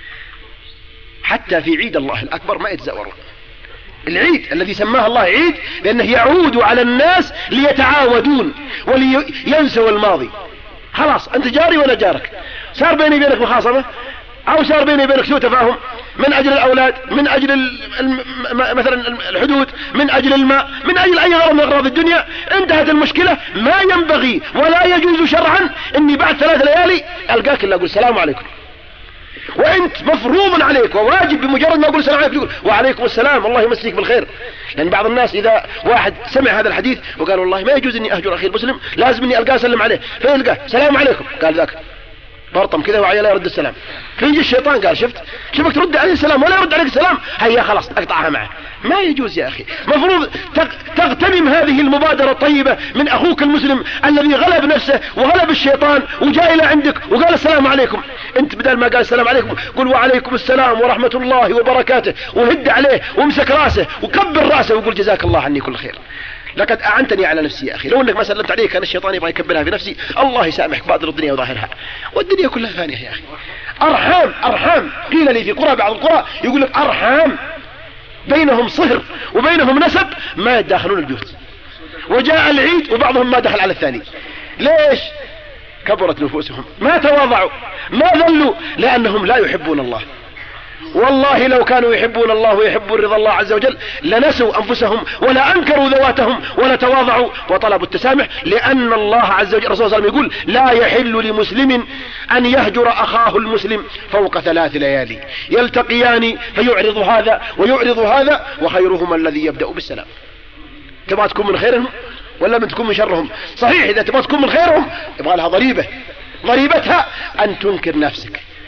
حتى في عيد الله الأكبر ما يتزاورون، العيد الذي سماه الله عيد لأنه يعود على الناس ليتعاودون ولينسوا الماضي. خلاص أنت جاري ولا جارك، صار بيني بينك مخاصمة أو صار بيني بينك سوء تفاهم من أجل الأولاد، من أجل الم... مثلا الحدود، من أجل الماء، من أجل أي غرض من أغراض الدنيا، انتهت المشكلة. ما ينبغي ولا يجوز شرعا إني بعد ثلاث ليالي ألقاك إلا أقول السلام عليكم، وأنت مفروض عليك وواجب بمجرد ما أقول السلام عليكم تقول وعليكم السلام الله يمسيك بالخير. لأن بعض الناس إذا واحد سمع هذا الحديث وقال والله ما يجوز إني أهجر أخي المسلم، لازم إني ألقاه أسلم عليه، فيلقاه السلام عليكم قال ذاك برطم كذا وعيا لا يرد السلام، فيجي الشيطان قال شفت شوفك ترد عليه السلام ولا يرد عليك السلام، هيا خلاص اقطعها معه. ما يجوز يا أخي، مفروض تغتنم هذه المبادرة الطيبة من أخوك المسلم الذي غلب نفسه وغلب الشيطان وجاء إلى عندك وقال السلام عليكم، أنت بدل ما قال السلام عليكم قل وعليكم السلام ورحمة الله وبركاته، وهد عليه وامسك راسه وكبر راسه وقل جزاك الله عني كل خير، لقد أعنتني على نفسي يا أخي. لو أنك ما سلمت عليه كان الشيطان يبغى يكبرها في نفسي، الله يسامحك باطل الدنيا وظاهرها، والدنيا كلها فانية يا أخي. أرحام أرحام قيل لي في قرى بعض القرى يقول لك أرحام بينهم صهر وبينهم نسب ما يتداخلون البيوت، وجاء العيد وبعضهم ما دخل على الثاني. ليش؟ كبرت نفوسهم، ما تواضعوا، ما ذلوا، لأنهم لا يحبون الله. والله لو كانوا يحبون الله ويحبون رضا الله عز وجل لنسوا أنفسهم ولا أنكروا ذواتهم ولا تواضعوا وطلبوا التسامح، لأن الله عز وجل الرسول صلى الله عليه وسلم يقول لا يحل لمسلم أن يهجر أخاه المسلم فوق ثلاث ليالي يلتقيان فيعرض هذا ويعرض هذا وخيرهما الذي يبدأ بالسلام. تبغى تكون من خيرهم ولا من تكون من شرهم؟ صحيح إذا تبغى تكون من خيرهم يبغى لها ضريبة، ضريبتها أن تنكر نفسك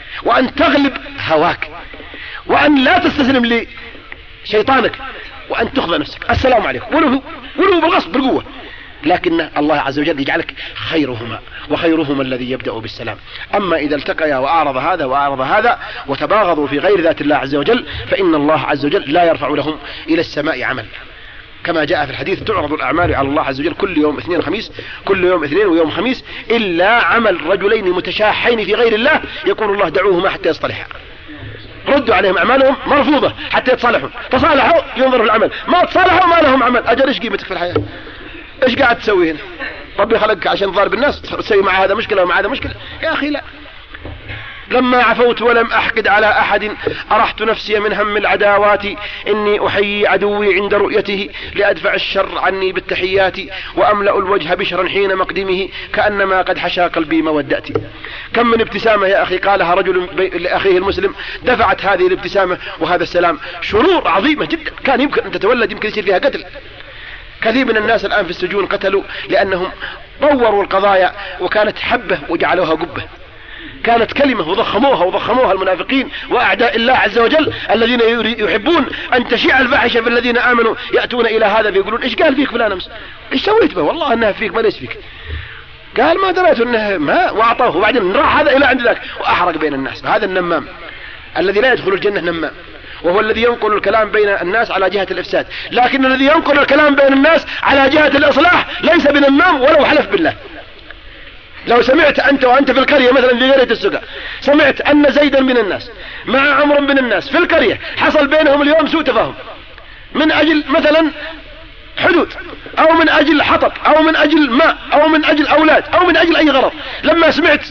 وأن تغلب هواك، وأن لا تستسلم لشيطانك، وأن تخضع نفسك. السلام عليكم ولو ولو بالغصب بالقوة، لكن الله عز وجل يجعلك خيرهما، وخيرهما الذي يبدأ بالسلام. أما إذا التقيا وأعرض هذا وأعرض هذا وتباغضوا في غير ذات الله عز وجل، فإن الله عز وجل لا يرفع لهم إلى السماء عمل، كما جاء في الحديث: تعرض الأعمال على الله عز وجل كل يوم اثنين وخميس، كل يوم اثنين ويوم خميس، إلا عمل رجلين متشاحين في غير الله يقول الله دعوهما حتى يصطلحا. ردوا عليهم أعمالهم مرفوضة حتى يتصالحوا، تصالحوا ينظروا في العمل، ما تصالحوا ما لهم عمل. أجل إيش قيمتك في الحياة؟ إيش قاعد تسوي هنا؟ ربي خلقك عشان تضارب الناس، تسوي مع هذا مشكلة ومع هذا مشكلة؟ يا أخي لا. لما عفوت ولم أحقد على أحد أرحت نفسي من هم العداوات، إني أحيي عدوي عند رؤيته لأدفع الشر عني بالتحيات، وأملأ الوجه بشرا حين مقدمه كأنما قد حشا قلبي موداتي. كم من ابتسامة يا أخي قالها رجل لأخيه المسلم دفعت هذه الابتسامة وهذا السلام شرور عظيمة جدا كان يمكن أن تتولد، يمكن يصير فيها قتل. كثير من الناس الآن في السجون قتلوا لأنهم طوروا القضايا وكانت حبة وجعلوها قبة، كانت كلمة وضخموها وضخموها المنافقين وأعداء الله عز وجل الذين يحبون أن تشيع الفاحشة في الذين آمنوا، يأتون إلى هذا فيقولون: إيش قال فيك فلان أمس؟ إيش سويت به؟ والله أنها فيك، ما ليس فيك. قال: ما دريت أنه ما، وأعطاه، وبعدين راح هذا إلى عند ذاك وأحرق بين الناس. هذا النمام الذي لا يدخل الجنة نمام، وهو الذي ينقل الكلام بين الناس على جهة الإفساد، لكن الذي ينقل الكلام بين الناس على جهة الإصلاح ليس بنمام ولو حلف بالله. لو سمعت أنت وأنت في القرية مثلا في قرية السقا، سمعت أن زيدا من الناس مع عمرو من الناس في القرية حصل بينهم اليوم سوء تفاهم من أجل مثلا حدود، أو من أجل حطب، أو من أجل ماء، أو من أجل أولاد، أو من أجل أي غرض، لما سمعت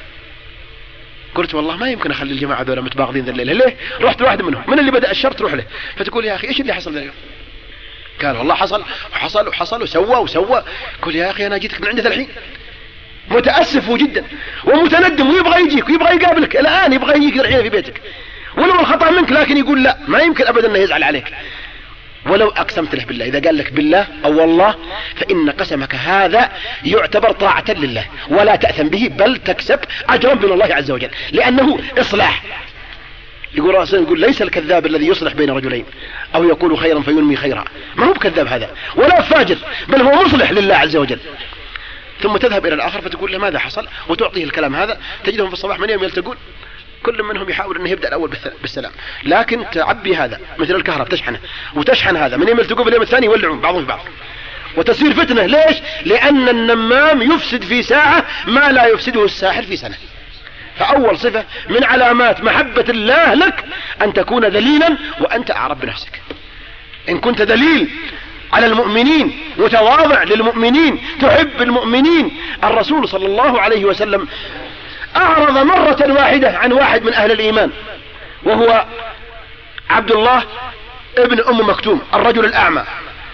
قلت والله ما يمكن أخلي الجماعة ذولا متباغضين ذا الليلة. ليه؟ رحت واحد منهم من اللي بدأ الشر تروح له، فتقول: يا أخي إيش اللي حصل ذا اليوم؟ قال: والله حصل وحصل وحصل وسوى وسوى. قل: يا أخي أنا جيتك من عندك الحين متأسف جدا ومتندم ويبغى يجيك ويبغى يقابلك الآن، يبغى يجيك الحين في بيتك، ولو الخطأ منك، لكن يقول لا، ما يمكن أبدا أنه يزعل عليك ولو أقسمت له بالله. إذا قال لك بالله أو والله فإن قسمك هذا يعتبر طاعة لله ولا تأثم به، بل تكسب أجرا من الله عز وجل، لأنه إصلاح. يقول رأسنا يقول: ليس الكذاب الذي يصلح بين رجلين أو يقول خيرا فينمي خيرا، ما هو بكذاب هذا ولا فاجر، بل هو مصلح لله عز وجل. ثم تذهب إلى الآخر فتقول له ماذا حصل، وتعطيه الكلام هذا. تجدهم في الصباح من يوم يلتقون كل منهم يحاول أنه يبدأ الأول بالسلام، لكن تعبي هذا مثل الكهرباء تشحنه وتشحن هذا، من يوم يلتقون في اليوم الثاني يولعون بعضهم في بعض وتصير فتنة. ليش؟ لأن النمام يفسد في ساعة ما لا يفسده الساحر في سنة. فأول صفة من علامات محبة الله لك أن تكون ذليلا وأنت أعرف بنفسك. إن كنت ذليل على المؤمنين متواضع للمؤمنين تحب المؤمنين. الرسول صلى الله عليه وسلم أعرض مرة واحدة عن واحد من أهل الإيمان وهو عبد الله ابن أم مكتوم الرجل الأعمى،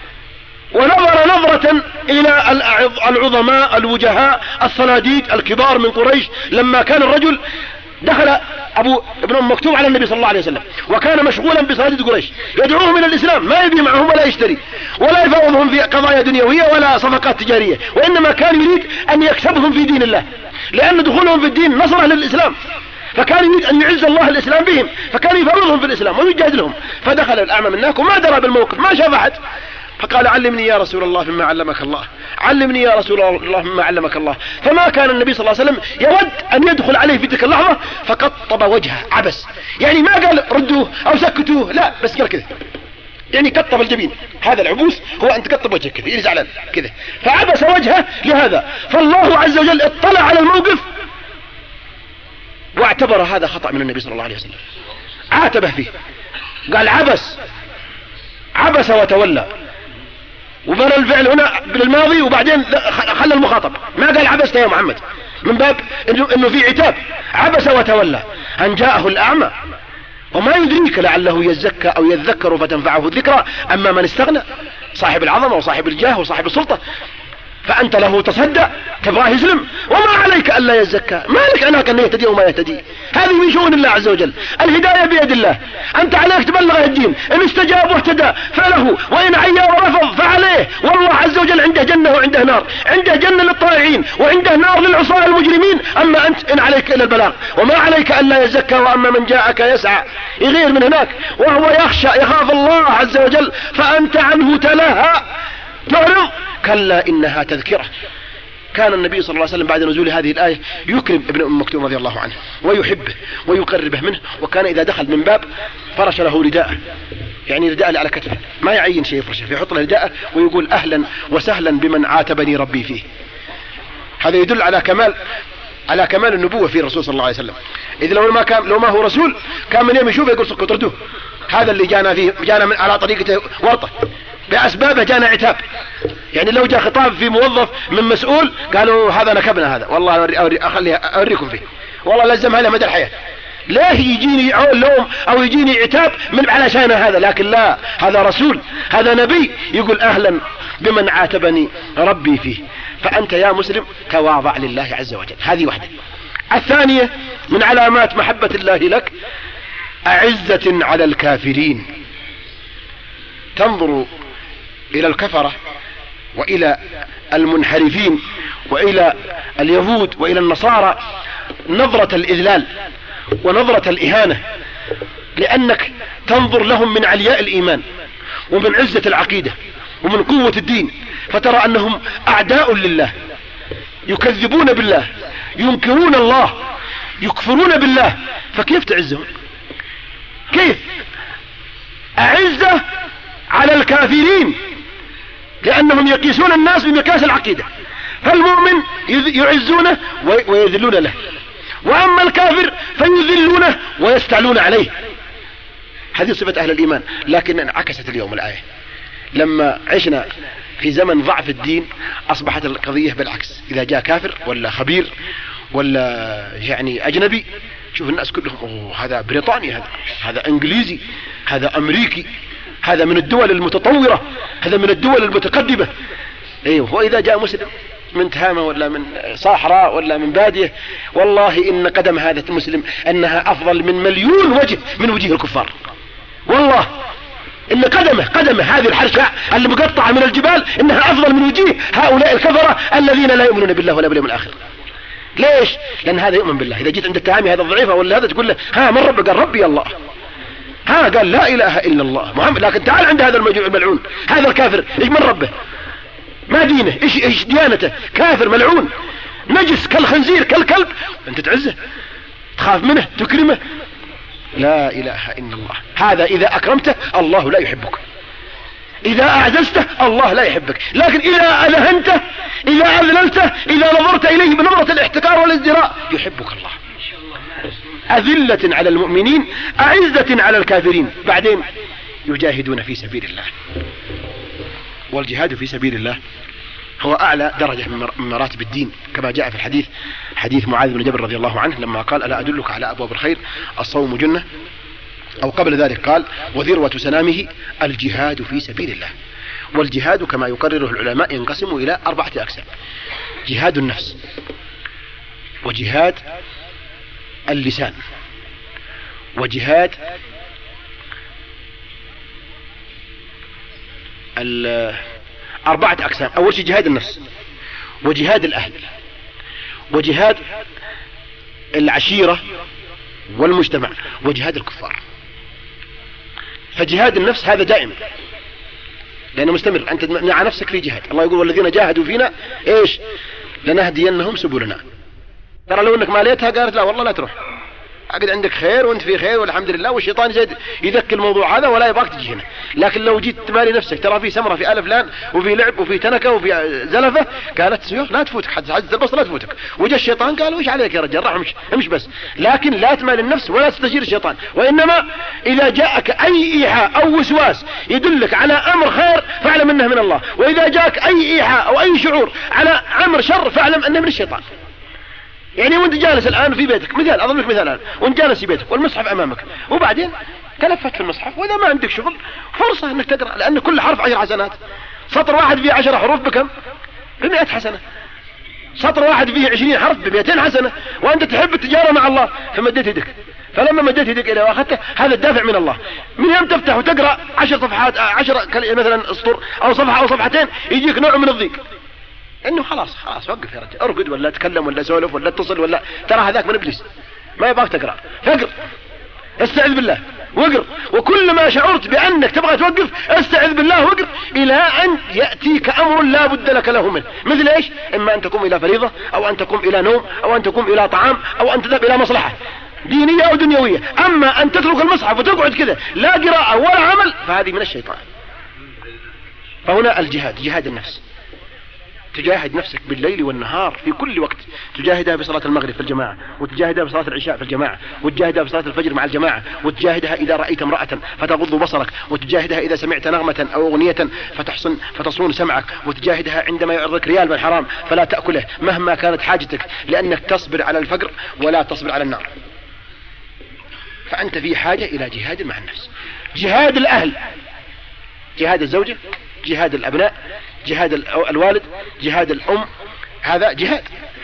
ونظر نظرة إلى العظماء الوجهاء الصناديد الكبار من قريش. لما كان الرجل دخل أبو ابن أم مكتوم على النبي صلى الله عليه وسلم وكان مشغولا بصناديد قريش يدعوهم إلى الإسلام، ما يبي معهم ولا يشتري ولا يفاوضهم في قضايا دنيوية ولا صفقات تجارية، وإنما كان يريد أن يكسبهم في دين الله، لأن دخولهم في الدين نصرة للإسلام، فكان يريد أن يعز الله الإسلام بهم، فكان يفاوضهم في الإسلام ويجاهد لهم. فدخل الأعمى من هناك وما درى بالموقف، ما شاف أحد، فقال: علمني يا رسول الله مما علمك الله، علمني يا رسول الله مما علمك الله. فما كان النبي صلى الله عليه وسلم يود أن يدخل عليه في تلك اللحظة، فقطب وجهه عبس، يعني ما قال ردوه أو سكتوه، لا، بس قال كذا، يعني قطب الجبين. هذا العبوس هو أن تقطب وجهك كذا، يعني زعلان كذا، فعبس وجهه لهذا. فالله عز وجل اطلع على الموقف واعتبر هذا خطأ من النبي صلى الله عليه وسلم، عاتبه فيه، قال: عبس عبس وتولى، وبنى الفعل هنا بالماضي وبعدين خلى المخاطب، ما قال عبست يا محمد، من باب إنه, إنه في عتاب. عبس وتولى أن جاءه الأعمى وما يدريك لعله يزكى أو يذكر فتنفعه الذكرى، أما من استغنى صاحب العظمة وصاحب الجاه وصاحب السلطة فأنت له تصدى تبغاه يسلم، وما عليك ألا يزكى، ما لك عناك أن يهتدي وما يهتدي، هذه من شؤون الله عز وجل، الهداية بيد الله، أنت عليك تبلغ الدين، إن استجاب واهتدى فله، وإن عيا ورفض فعليه، والله عز وجل عنده جنة وعنده نار، عنده جنة للطائعين وعنده نار للعصاة المجرمين، أما أنت إن عليك إلى البلاغ وما عليك ألا يزكى، وأما من جاءك يسعى يغير من هناك وهو يخشى يخاف الله عز وجل فأنت عنه تلهى تعرض، كلا إنها تذكرة. كان النبي صلى الله عليه وسلم بعد نزول هذه الآية يكرم ابن أم مكتوم رضي الله عنه ويحبه ويقربه منه، وكان إذا دخل من باب فرش له رداءه، يعني رداء اللي على كتفه ما يعين شيء يفرشه، يحط له رداءه ويقول أهلا وسهلا بمن عاتبني ربي فيه. هذا يدل على كمال على كمال النبوة في الرسول صلى الله عليه وسلم. إذ لو ما كان لو ما هو رسول كان من يوم يشوفه يقول سكت ردوه، هذا اللي جانا فيه جانا من على طريقته ورطة بأسبابه جانا عتاب، يعني لو جاء خطاب في موظف من مسؤول قالوا هذا نكبنا هذا والله أوري أوري أخليه أوريكم فيه، والله لزمها له مدى الحياة، لا يجيني لوم أو يجيني عتاب من علشان هذا، لكن لا، هذا رسول هذا نبي يقول أهلا بمن عاتبني ربي فيه. فأنت يا مسلم تواضع لله عز وجل، هذه واحدة. الثانية من علامات محبة الله لك أعزة على الكافرين، تنظر إلى الكفرة وإلى المنحرفين وإلى اليهود وإلى النصارى نظرة الإذلال ونظرة الإهانة، لأنك تنظر لهم من علياء الإيمان ومن عزة العقيدة ومن قوة الدين، فترى أنهم أعداء لله، يكذبون بالله، ينكرون الله، يكفرون بالله، فكيف تعزهم؟ كيف؟ أعزة على الكافرين لأنهم يقيسون الناس بمقياس العقيدة، فالمؤمن يعزونه ويذلون له، وأما الكافر فيذلونه ويستعلون عليه. هذه صفة أهل الإيمان. لكن انعكست اليوم الآية، لما عشنا في زمن ضعف الدين أصبحت القضية بالعكس، إذا جاء كافر ولا خبير ولا يعني أجنبي شوف الناس كلهم أوه هذا بريطاني، هذا هذا إنجليزي، هذا أمريكي، هذا من الدول المتطورة، هذا من الدول المتقدمة. ايوه، واذا جاء مسلم من تهامة ولا من صحراء ولا من بادية، والله ان قدم هذا المسلم انها افضل من مليون وجه من وجيه الكفار، والله ان قدمه قدمه هذه الحرشة اللي مقطعة من الجبال انها افضل من وجيه هؤلاء الكفرة الذين لا يؤمنون بالله ولا باليوم الاخر. ليش؟ لان هذا يؤمن بالله. اذا جيت عند التهامي هذا الضعيفة ولا هذا تقول له ها من ربك؟ قال ربي الله. ها قال لا اله الا الله محمد. لكن تعال عند هذا الملعون، هذا الكافر ايش من ربه؟ ما دينه، ايش ايش ديانته؟ كافر ملعون نجس كالخنزير كالكلب، انت تعزه تخاف منه تكرمه؟ لا اله الا الله. هذا اذا اكرمته الله لا يحبك، اذا اعززته الله لا يحبك، لكن اذا اذهنته اذا اذللته اذا نظرت اليه بنظرة الاحتكار والازدراء يحبك الله. أذلة على المؤمنين أعزة على الكافرين. بعدين يجاهدون في سبيل الله، والجهاد في سبيل الله هو أعلى درجة من مراتب الدين، كما جاء في الحديث حديث معاذ بن جبل رضي الله عنه لما قال ألا أدلك على أبواب الخير؟ الصوم جنة، أو قبل ذلك قال وذروة سنامه الجهاد في سبيل الله. والجهاد كما يقرره العلماء ينقسم إلى أربعة أقسام: جهاد النفس، وجهاد اللسان، وجهاد أربعة أقسام. أول شيء جهاد النفس، وجهاد الأهل، وجهاد العشيرة والمجتمع، وجهاد الكفار. فجهاد النفس هذا دائم لأنه مستمر، أنت مع نفسك في جهاد. الله يقول والذين جاهدوا فينا إيش لنهدينهم سبلنا. ترى لو انك ماليتها قالت لا والله لا تروح، اقعد عندك خير وانت في خير والحمد لله، والشيطان زيد يذكر الموضوع هذا ولا يبغاك تجي هنا. لكن لو جيت تمالي نفسك ترى في سمرة في آل فلان وفي لعب وفي تنكة وفي زلفة، قالت لا تفوتك حد حد البص لا تفوتك. وجاء الشيطان قال وش عليك يا رجال راح امش امش بس. لكن لا تمال النفس ولا تستشير الشيطان، وانما اذا جاءك اي ايحاء او وسواس يدلك على امر خير فاعلم انه من الله، واذا جاءك اي ايحاء او اي شعور على امر شر فاعلم انه من الشيطان. يعني وانت جالس الآن في بيتك، مثال أضرب لك مثال الآن، وانت جالس في بيتك والمصحف أمامك، وبعدين تلفت في المصحف، وإذا ما عندك شغل فرصة أنك تقرأ، لأن كل حرف عشر حسنات. سطر واحد فيه عشر حروف بكم؟ بمئة حسنة، سطر واحد فيه عشرين حرف بمئتين حسنة، وأنت تحب التجارة مع الله فمديت يدك، فلما مديت يدك إلى واخدته هذا الدافع من الله. من يوم تفتح وتقرأ عشر صفحات عشر مثلا اسطر أو صفحة أو صفحتين يجيك نوع من الضيق، إنه خلاص خلاص وقف يا رجل، ارقد ولا تكلم ولا سولف ولا اتصل ولا، ترى هذاك من إبليس ما يبغاك تقرأ، فاقرأ استعذ بالله واقرأ، وكل ما شعرت بأنك تبغى توقف استعذ بالله واقرأ إلى أن يأتيك أمر لا بد لك له منه. مثل إيش؟ إما أن تقوم إلى فريضة أو أن تقوم إلى نوم أو أن تقوم إلى طعام أو أن تذهب إلى مصلحة دينية أو دنيوية. أما أن تترك المصحف وتقعد كذا لا قراءة ولا عمل فهذه من الشيطان. فهنا الجهاد، جهاد النفس، تجاهد نفسك بالليل والنهار في كل وقت، تجاهدها بصلاة المغرب في الجماعة، وتجاهدها بصلاة العشاء في الجماعة، وتجاهدها بصلاة الفجر مع الجماعة، وتجاهدها إذا رأيت امرأة فتغض بصرك، وتجاهدها إذا سمعت نغمة أو أغنية فتحصن فتصون سمعك، وتجاهدها عندما يعرضك ريال من حرام فلا تأكله مهما كانت حاجتك، لأنك تصبر على الفقر ولا تصبر على النار. فأنت في حاجة إلى جهاد مع النفس، جهاد الأهل، جهاد الزوجة، جهاد الأبناء، جهاد الوالد، جهاد الأم، هذا جهاد.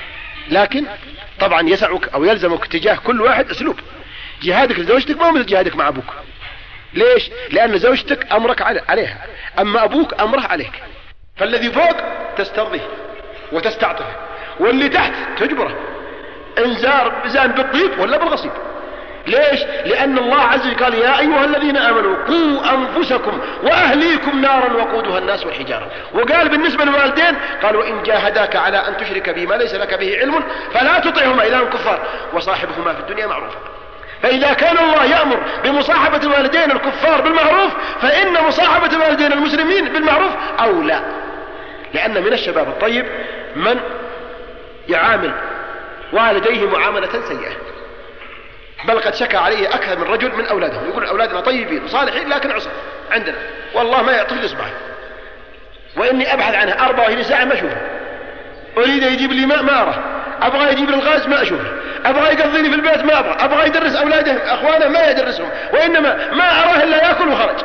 لكن طبعا يسعك أو يلزمك تجاه كل واحد أسلوب. جهادك لزوجتك ما هو مثل جهادك مع أبوك. ليش؟ لأن زوجتك أمرك عليها، أما أبوك أمره عليك. فالذي فوق تسترضيه وتستعطفه، واللي تحت تجبره، انزار بزان بالطيب ولا بالغصيب. ليش؟ لأن الله عز وجل قال يا أيها الذين آمنوا قوا أنفسكم وأهليكم نارا وقودها الناس والحجارة. وقال بالنسبة للوالدين قال وإن جاهداك على أن تشرك بي ما ليس لك به علم فلا تطعهما إذا هم كفار وصاحبهما في الدنيا معروفا. فإذا كان الله يأمر بمصاحبة الوالدين الكفار بالمعروف فإن مصاحبة الوالدين المسلمين بالمعروف أولى. لأن من الشباب الطيب من يعامل والديه معاملة سيئة، بل قد شكى عليه أكثر من رجل من أولادهم، يقول أولادنا طيبين وصالحين لكن عصر عندنا والله ما يعطي لي إصبعه، وإني أبحث عنها أربعة وعشرين ساعة ما أشوفه، أريد يجيب لي ماء ما أرى، أبغى يجيب لي الغاز ما أشوفه، أبغى يقضيني في البيت ما أبغى، أبغى يدرس أولاده أخوانه ما يدرسهم، وإنما ما أراه إلا يأكل وخرج.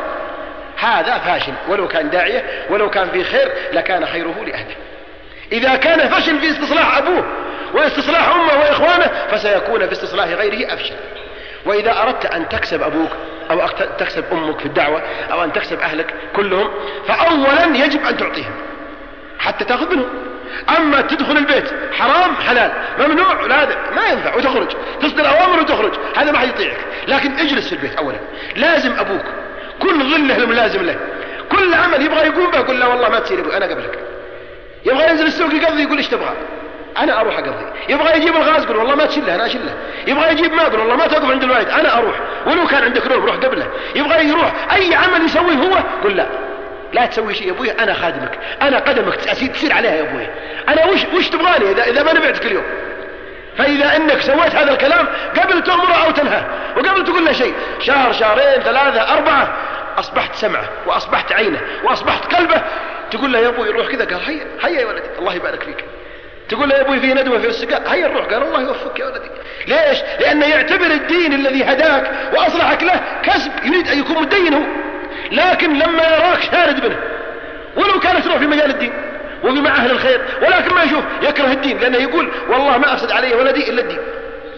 هذا فاشل، ولو كان داعية ولو كان في خير لكان خيره لأهله. إذا كان فشل في استصلاح أبوه واستصلاح أمه وإخوانه فسيكون في استصلاح غيره أفشل. وإذا أردت أن تكسب أبوك أو تكسب أمك في الدعوة أو أن تكسب أهلك كلهم فأولا يجب أن تعطيهم حتى تأخذ منهم. أما تدخل البيت حرام حلال ممنوع لا ما ينفع وتخرج تصدر أوامر وتخرج هذا ما حيطيعك. لكن اجلس في البيت أولا، لازم أبوك كل ظله الملازم له، كل عمل يبغى يقوم به قل لا والله ما تصير أبوي أنا قبلك. يبغى ينزل السوق يقضي يقول ايش تبغى انا اروح اقضي. يبغى يجيب الغاز قل والله ما تشيله انا اشيله. يبغى يجيب ماء قل والله ما توقف عند الوالد انا اروح، ولو كان عندك نوم روح قبله. يبغى يروح اي عمل يسويه هو قل لا لا تسوي شيء يا ابوي انا خادمك انا قدمك تسير عليها يا ابوي انا وش وش تبغاني اذا اذا ما نبعتك اليوم. فاذا انك سويت هذا الكلام قبل تأمره او تنهاه وقبل تقول له شيء شهر شهرين ثلاثة أربعة اصبحت سمعه واصبحت عينه واصبحت قلبه تقول له يا ابوي روح كذا قال هيا هيا يا ولدي الله يبارك فيك. تقول له يا ابوي في ندوه في السقاء هيا نروح قال الله يوفقك يا ولدي. ليش؟ لانه يعتبر الدين الذي هداك واصلحك له كسب يريد ان يكون متدين هو. لكن لما يراك شارد منه ولو كان تروح في مجال الدين وفي مع اهل الخير ولكن ما يشوف يكره الدين لانه يقول والله ما افسد علي ولدي الا الدين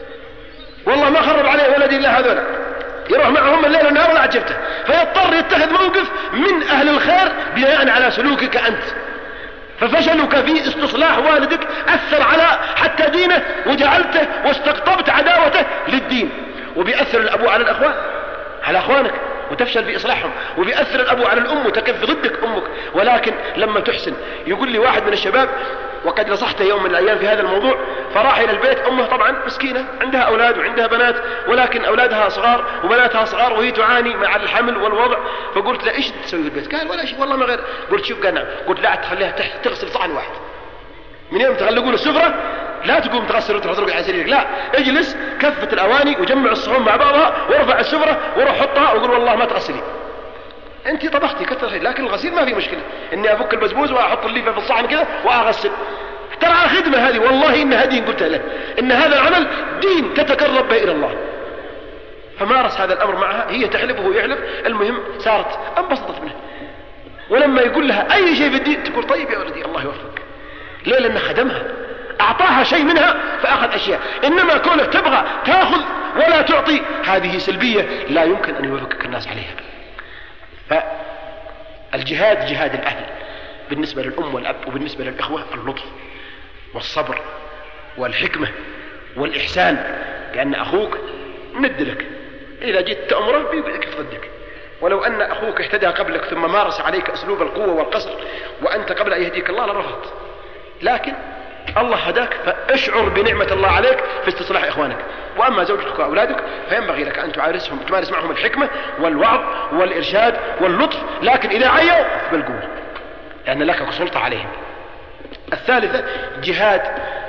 والله ما خرب علي ولدي الا هذولا. يروح معهم الليل والنهار ولا عجبته فيضطر يتخذ موقف من أهل الخير بناء على سلوكك أنت. ففشلك في استصلاح والدك أثر على حتى دينه وجعلته واستقطبت عداوته للدين. وبيأثر الأبو على الأخوان على أخوانك وتفشل في إصلاحهم، وبيأثر الأبو على الأم وتكف ضدك أمك. ولكن لما تحسن يقول لي واحد من الشباب وقد نصحته يوم من الأيام في هذا الموضوع فراح إلى البيت أمه طبعا مسكينة عندها أولاد وعندها بنات ولكن أولادها صغار وبناتها صغار وهي تعاني مع الحمل والوضع. فقلت له إيش تسوي في البيت؟ قال ولا شيء والله ما غير. قلت شوف قال نعم. قلت لا تخليها تحت تغسل صحن واحد من يوم تغلقون السفرة لا تقوم تغسل وتروح ترقع على سريرك لا اجلس كفة الأواني وجمع الصحون مع بعضها وارفع السفرة وروح حطها وقول والله ما تغسلي انت طبختي كثر خير لكن الغسيل ما في مشكلة اني افك البسبوس واحط الليفة في الصحن كذا واغسل. ترى خدمة هذه والله انها دين. قلت له ان هذا العمل دين تتقرب به الى الله. فمارس هذا الامر معها هي تحلف وهو يحلف. المهم صارت انبسطت منه ولما يقول لها اي شيء في الدين تقول طيب يا ولدي الله يوفقك ليه؟ لأنه خدمها، أعطاها شيء منها فأخذ أشياء. إنما كونك تبغى تأخذ ولا تعطي هذه سلبية لا يمكن أن يوافقك الناس عليها. فالجهاد جهاد الأهل بالنسبة للأم والأب، وبالنسبة للإخوة اللطف والصبر والحكمة والإحسان، لأن أخوك ند لك، إذا جيت تأمره بيكف ضدك. ولو أن أخوك اهتدى قبلك ثم مارس عليك أسلوب القوة والقصر وأنت قبل أن يهديك الله لرفضت، لكن الله هداك فاشعر بنعمة الله عليك في استصلاح إخوانك. وأما زوجتك وأولادك فينبغي لك أن تعارسهم تمارس معهم الحكمة والوعظ والإرشاد واللطف، لكن إذا عيوا بالقوة لأن لك سلطة عليهم. الثالثة جهاد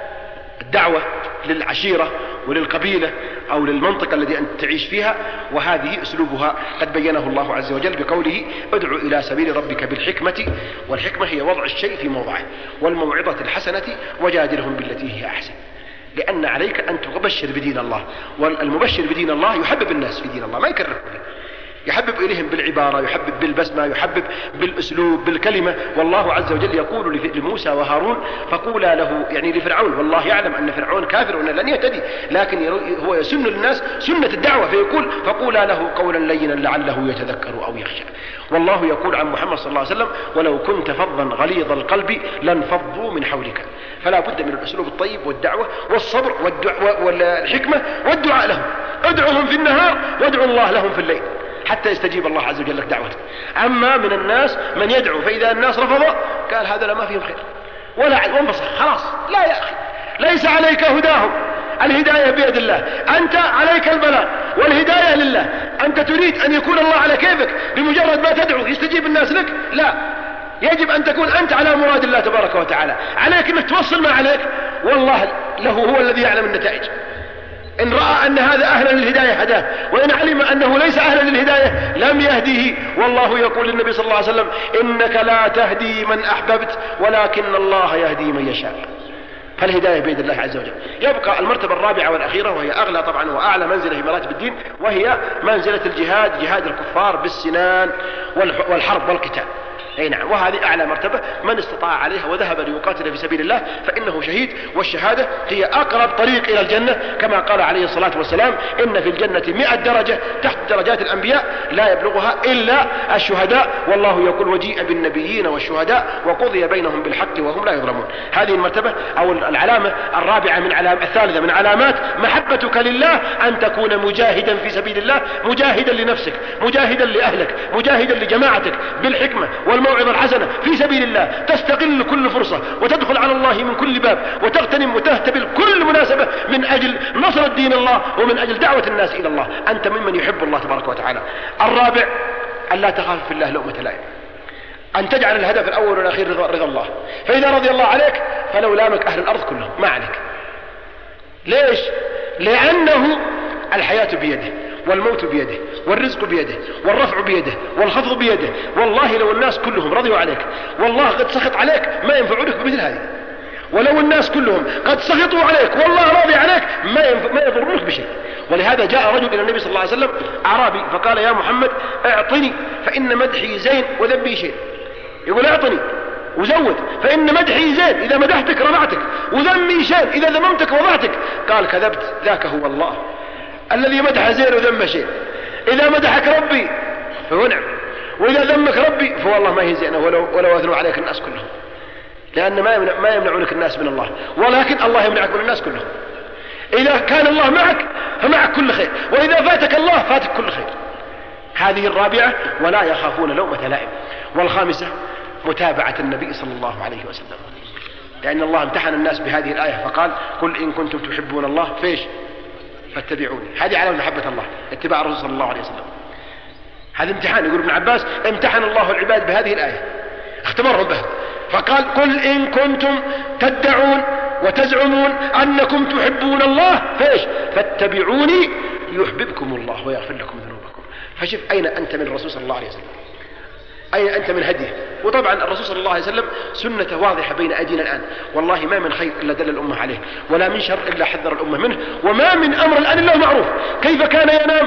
الدعوة للعشيرة وللقبيلة أو للمنطقة التي أنت تعيش فيها، وهذه أسلوبها قد بينه الله عز وجل بقوله ادعو إلى سبيل ربك بالحكمة، والحكمة هي وضع الشيء في موضعه، والموعظة الحسنة وجادلهم بالتي هي أحسن. لأن عليك أن تبشر بدين الله، والمبشر بدين الله يحبب الناس في دين الله، ما يكرههم، يحبب إليهم بالعبارة، يحبب بالبسمة، يحبب بالأسلوب، بالكلمة. والله عز وجل يقول لموسى وهارون فقولا له، يعني لفرعون، والله يعلم أن فرعون كافر وأن لن يهتدي، لكن هو يسن للناس سنة الدعوة فيقول فقولا له قولا لينا لعله يتذكر أو يخشى. والله يقول عن محمد صلى الله عليه وسلم ولو كنت فظا غليظ القلب لانفضوا من حولك. فلا بد من الأسلوب الطيب والدعوة والصبر والحكمة والدعاء لهم. ادعوهم في النهار وادعوا الله لهم في الليل حتى يستجيب الله عز وجل لك دعوتك. أما من الناس من يدعو فإذا الناس رفضوا قال هذا لا ما فيهم خير ولا وانبسط خلاص. لا يا أخي، ليس عليك هداهم، الهداية بيد الله، أنت عليك البلاغ والهداية لله. أنت تريد أن يكون الله على كيفك بمجرد ما تدعو يستجيب الناس لك؟ لا، يجب أن تكون أنت على مراد الله تبارك وتعالى. عليك أنك توصل ما عليك، والله له هو الذي يعلم النتائج. إن رأى أن هذا أهلا للهداية هداه، وإن علم أنه ليس أهلا للهداية لم يهديه. والله يقول للنبي صلى الله عليه وسلم إنك لا تهدي من أحببت ولكن الله يهدي من يشاء. فالهداية بيد الله عز وجل. يبقى المرتبة الرابعة والأخيرة وهي أغلى طبعا وأعلى منزلة في مراتب الدين، وهي منزلة الجهاد، جهاد الكفار بالسنان والحرب والقتال. أي نعم، وهذه أعلى مرتبة، من استطاع عليها وذهب ليقاتل في سبيل الله فإنه شهيد. والشهادة هي أقرب طريق إلى الجنة، كما قال عليه الصلاة والسلام إن في الجنة مئة درجة تحت درجات الأنبياء لا يبلغها إلا الشهداء. والله يقول وجيء بالنبيين والشهداء وقضي بينهم بالحق وهم لا يظلمون. هذه المرتبة أو العلامة الرابعة من علام الثالثة من علامات محبتك لله أن تكون مجاهدا في سبيل الله، مجاهدا لنفسك، مجاهدا لأهلك، مجاهدا لجماعتك بالحكمة والموعظة الحسنة في سبيل الله. تستغل كل فرصة وتدخل على الله من كل باب وتغتنم وتهتبل كل مناسبة من أجل نصر الدين الله ومن أجل دعوة الناس إلى الله. أنت ممن يحب الله تبارك وتعالى. الرابع أن لا تخاف في الله لومة لائم، أن تجعل الهدف الأول والأخير رضا, رضا الله. فإذا رضي الله عليك فلو لامك أهل الأرض كلهم ما عليك. ليش؟ لأنه الحياة بيده والموت بيده والرزق بيده والرفع بيده والخفض بيده. والله لو الناس كلهم رضيوا عليك والله قد سخط عليك ما ينفعونك بمثل هذه. ولو الناس كلهم قد سخطوا عليك والله راضي عليك ما ما يضرونك بشيء. ولهذا جاء رجل إلى النبي صلى الله عليه وسلم أعرابي فقال يا محمد اعطني فإن مدحي زين وذنبي شيء. يقول اعطني وزود، فإن مدحي زين إذا مدحتك رفعتك، وذمي شيء إذا ذممتك وضعتك. قال كذبت، ذاك هو الله الذي مدح زين وذم شيء. إذا مدحك ربي فهو نعم، وإذا ذمك ربي فوالله ما هي زينة ولو, ولو أثنوا عليك الناس كلهم، لأن ما, يمنع ما يمنعونك الناس من الله، ولكن الله يمنعك من الناس كلهم. إذا كان الله معك فمعك كل خير، وإذا فاتك الله فاتك كل خير. هذه الرابعة ولا يخافون لومة لائم. والخامسة متابعة النبي صلى الله عليه وسلم، لأن الله امتحن الناس بهذه الآية فقال قل إن كنتم تحبون الله فيش فاتبعوني. هذه على محبة الله، اتباع الرسول صلى الله عليه وسلم. هذا امتحان. يقول ابن عباس امتحن الله العباد بهذه الآية، اختبرهم بها فقال قل إن كنتم تدعون وتزعمون أنكم تحبون الله فيش فاتبعوني يحببكم الله ويغفر لكم ذنوبكم. فشوف أين أنت من الرسول صلى الله عليه وسلم، أين أنت من هديه. وطبعا الرسول صلى الله عليه وسلم سنة واضحة بين أيدينا الآن، والله ما من خير إلا دل الأمة عليه، ولا من شر إلا حذر الأمة منه، وما من أمر الآن إلا معروف. كيف كان ينام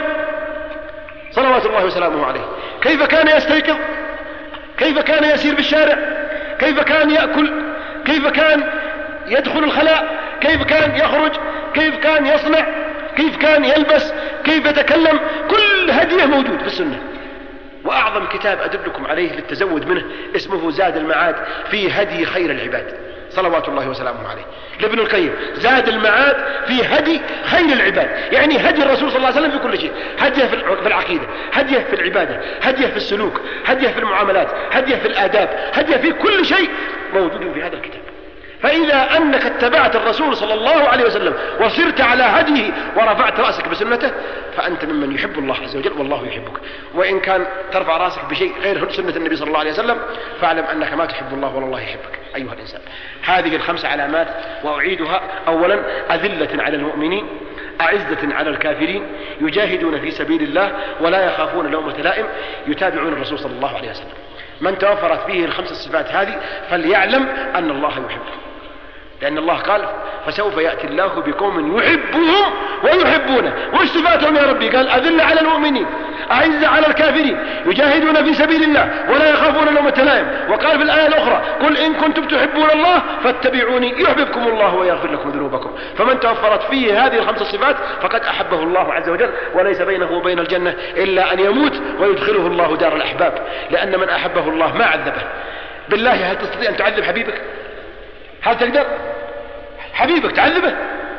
صلوات الله وسلامه عليه، كيف كان يستيقظ، كيف كان يسير بالشارع، كيف كان يأكل، كيف كان يدخل الخلاء، كيف كان يخرج، كيف كان يصنع، كيف كان يلبس، كيف يتكلم، كل هديه موجود في السنة. وأعظم كتاب أدلكم عليه للتزود منه اسمه زاد المعاد في هدي خير العباد صلوات الله وسلامه عليه لابن القيم. زاد المعاد في هدي خير العباد، يعني هدي الرسول صلى الله عليه وسلم في كل شيء، هديه في العقيدة، هديه في العبادة، هديه في السلوك، هديه في المعاملات، هديه في الآداب، هديه في كل شيء موجود في هذا الكتاب. فإذا أنك اتبعت الرسول صلى الله عليه وسلم وصرت على هديه ورفعت رأسك بسنته فأنت ممن يحب الله عز وجل والله يحبك. وإن كان ترفع رأسك بشيء غير سنة النبي صلى الله عليه وسلم فاعلم أنك ما تحب الله والله يحبك أيها الإنسان. هذه الخمس علامات وأعيدها: أولا أذلة على المؤمنين، أعزة على الكافرين، يجاهدون في سبيل الله ولا يخافون لومة لائم، يتابعون الرسول صلى الله عليه وسلم. من توفرت فيه الخمس الصفات هذه فليعلم أن الله يحبه، لأن الله قال فسوف يأتي الله بقوم يحبهم ويحبونه. وش صفاتهم يا ربي؟ قال أذلة على المؤمنين، أعزة على الكافرين، يجاهدون في سبيل الله ولا يخافون لومة لائم. وقال في الآية الأخرى قل إن كنتم تحبون الله فاتبعوني يحببكم الله ويغفر لكم ذنوبكم. فمن توفرت فيه هذه الخمس الصفات فقد أحبه الله عز وجل، وليس بينه وبين الجنة إلا أن يموت ويدخله الله دار الأحباب، لأن من أحبه الله ما عذبه. بالله هل تستطيع أن تعذب حبيبك؟ هل تقدر؟ حبيبك تعذبه؟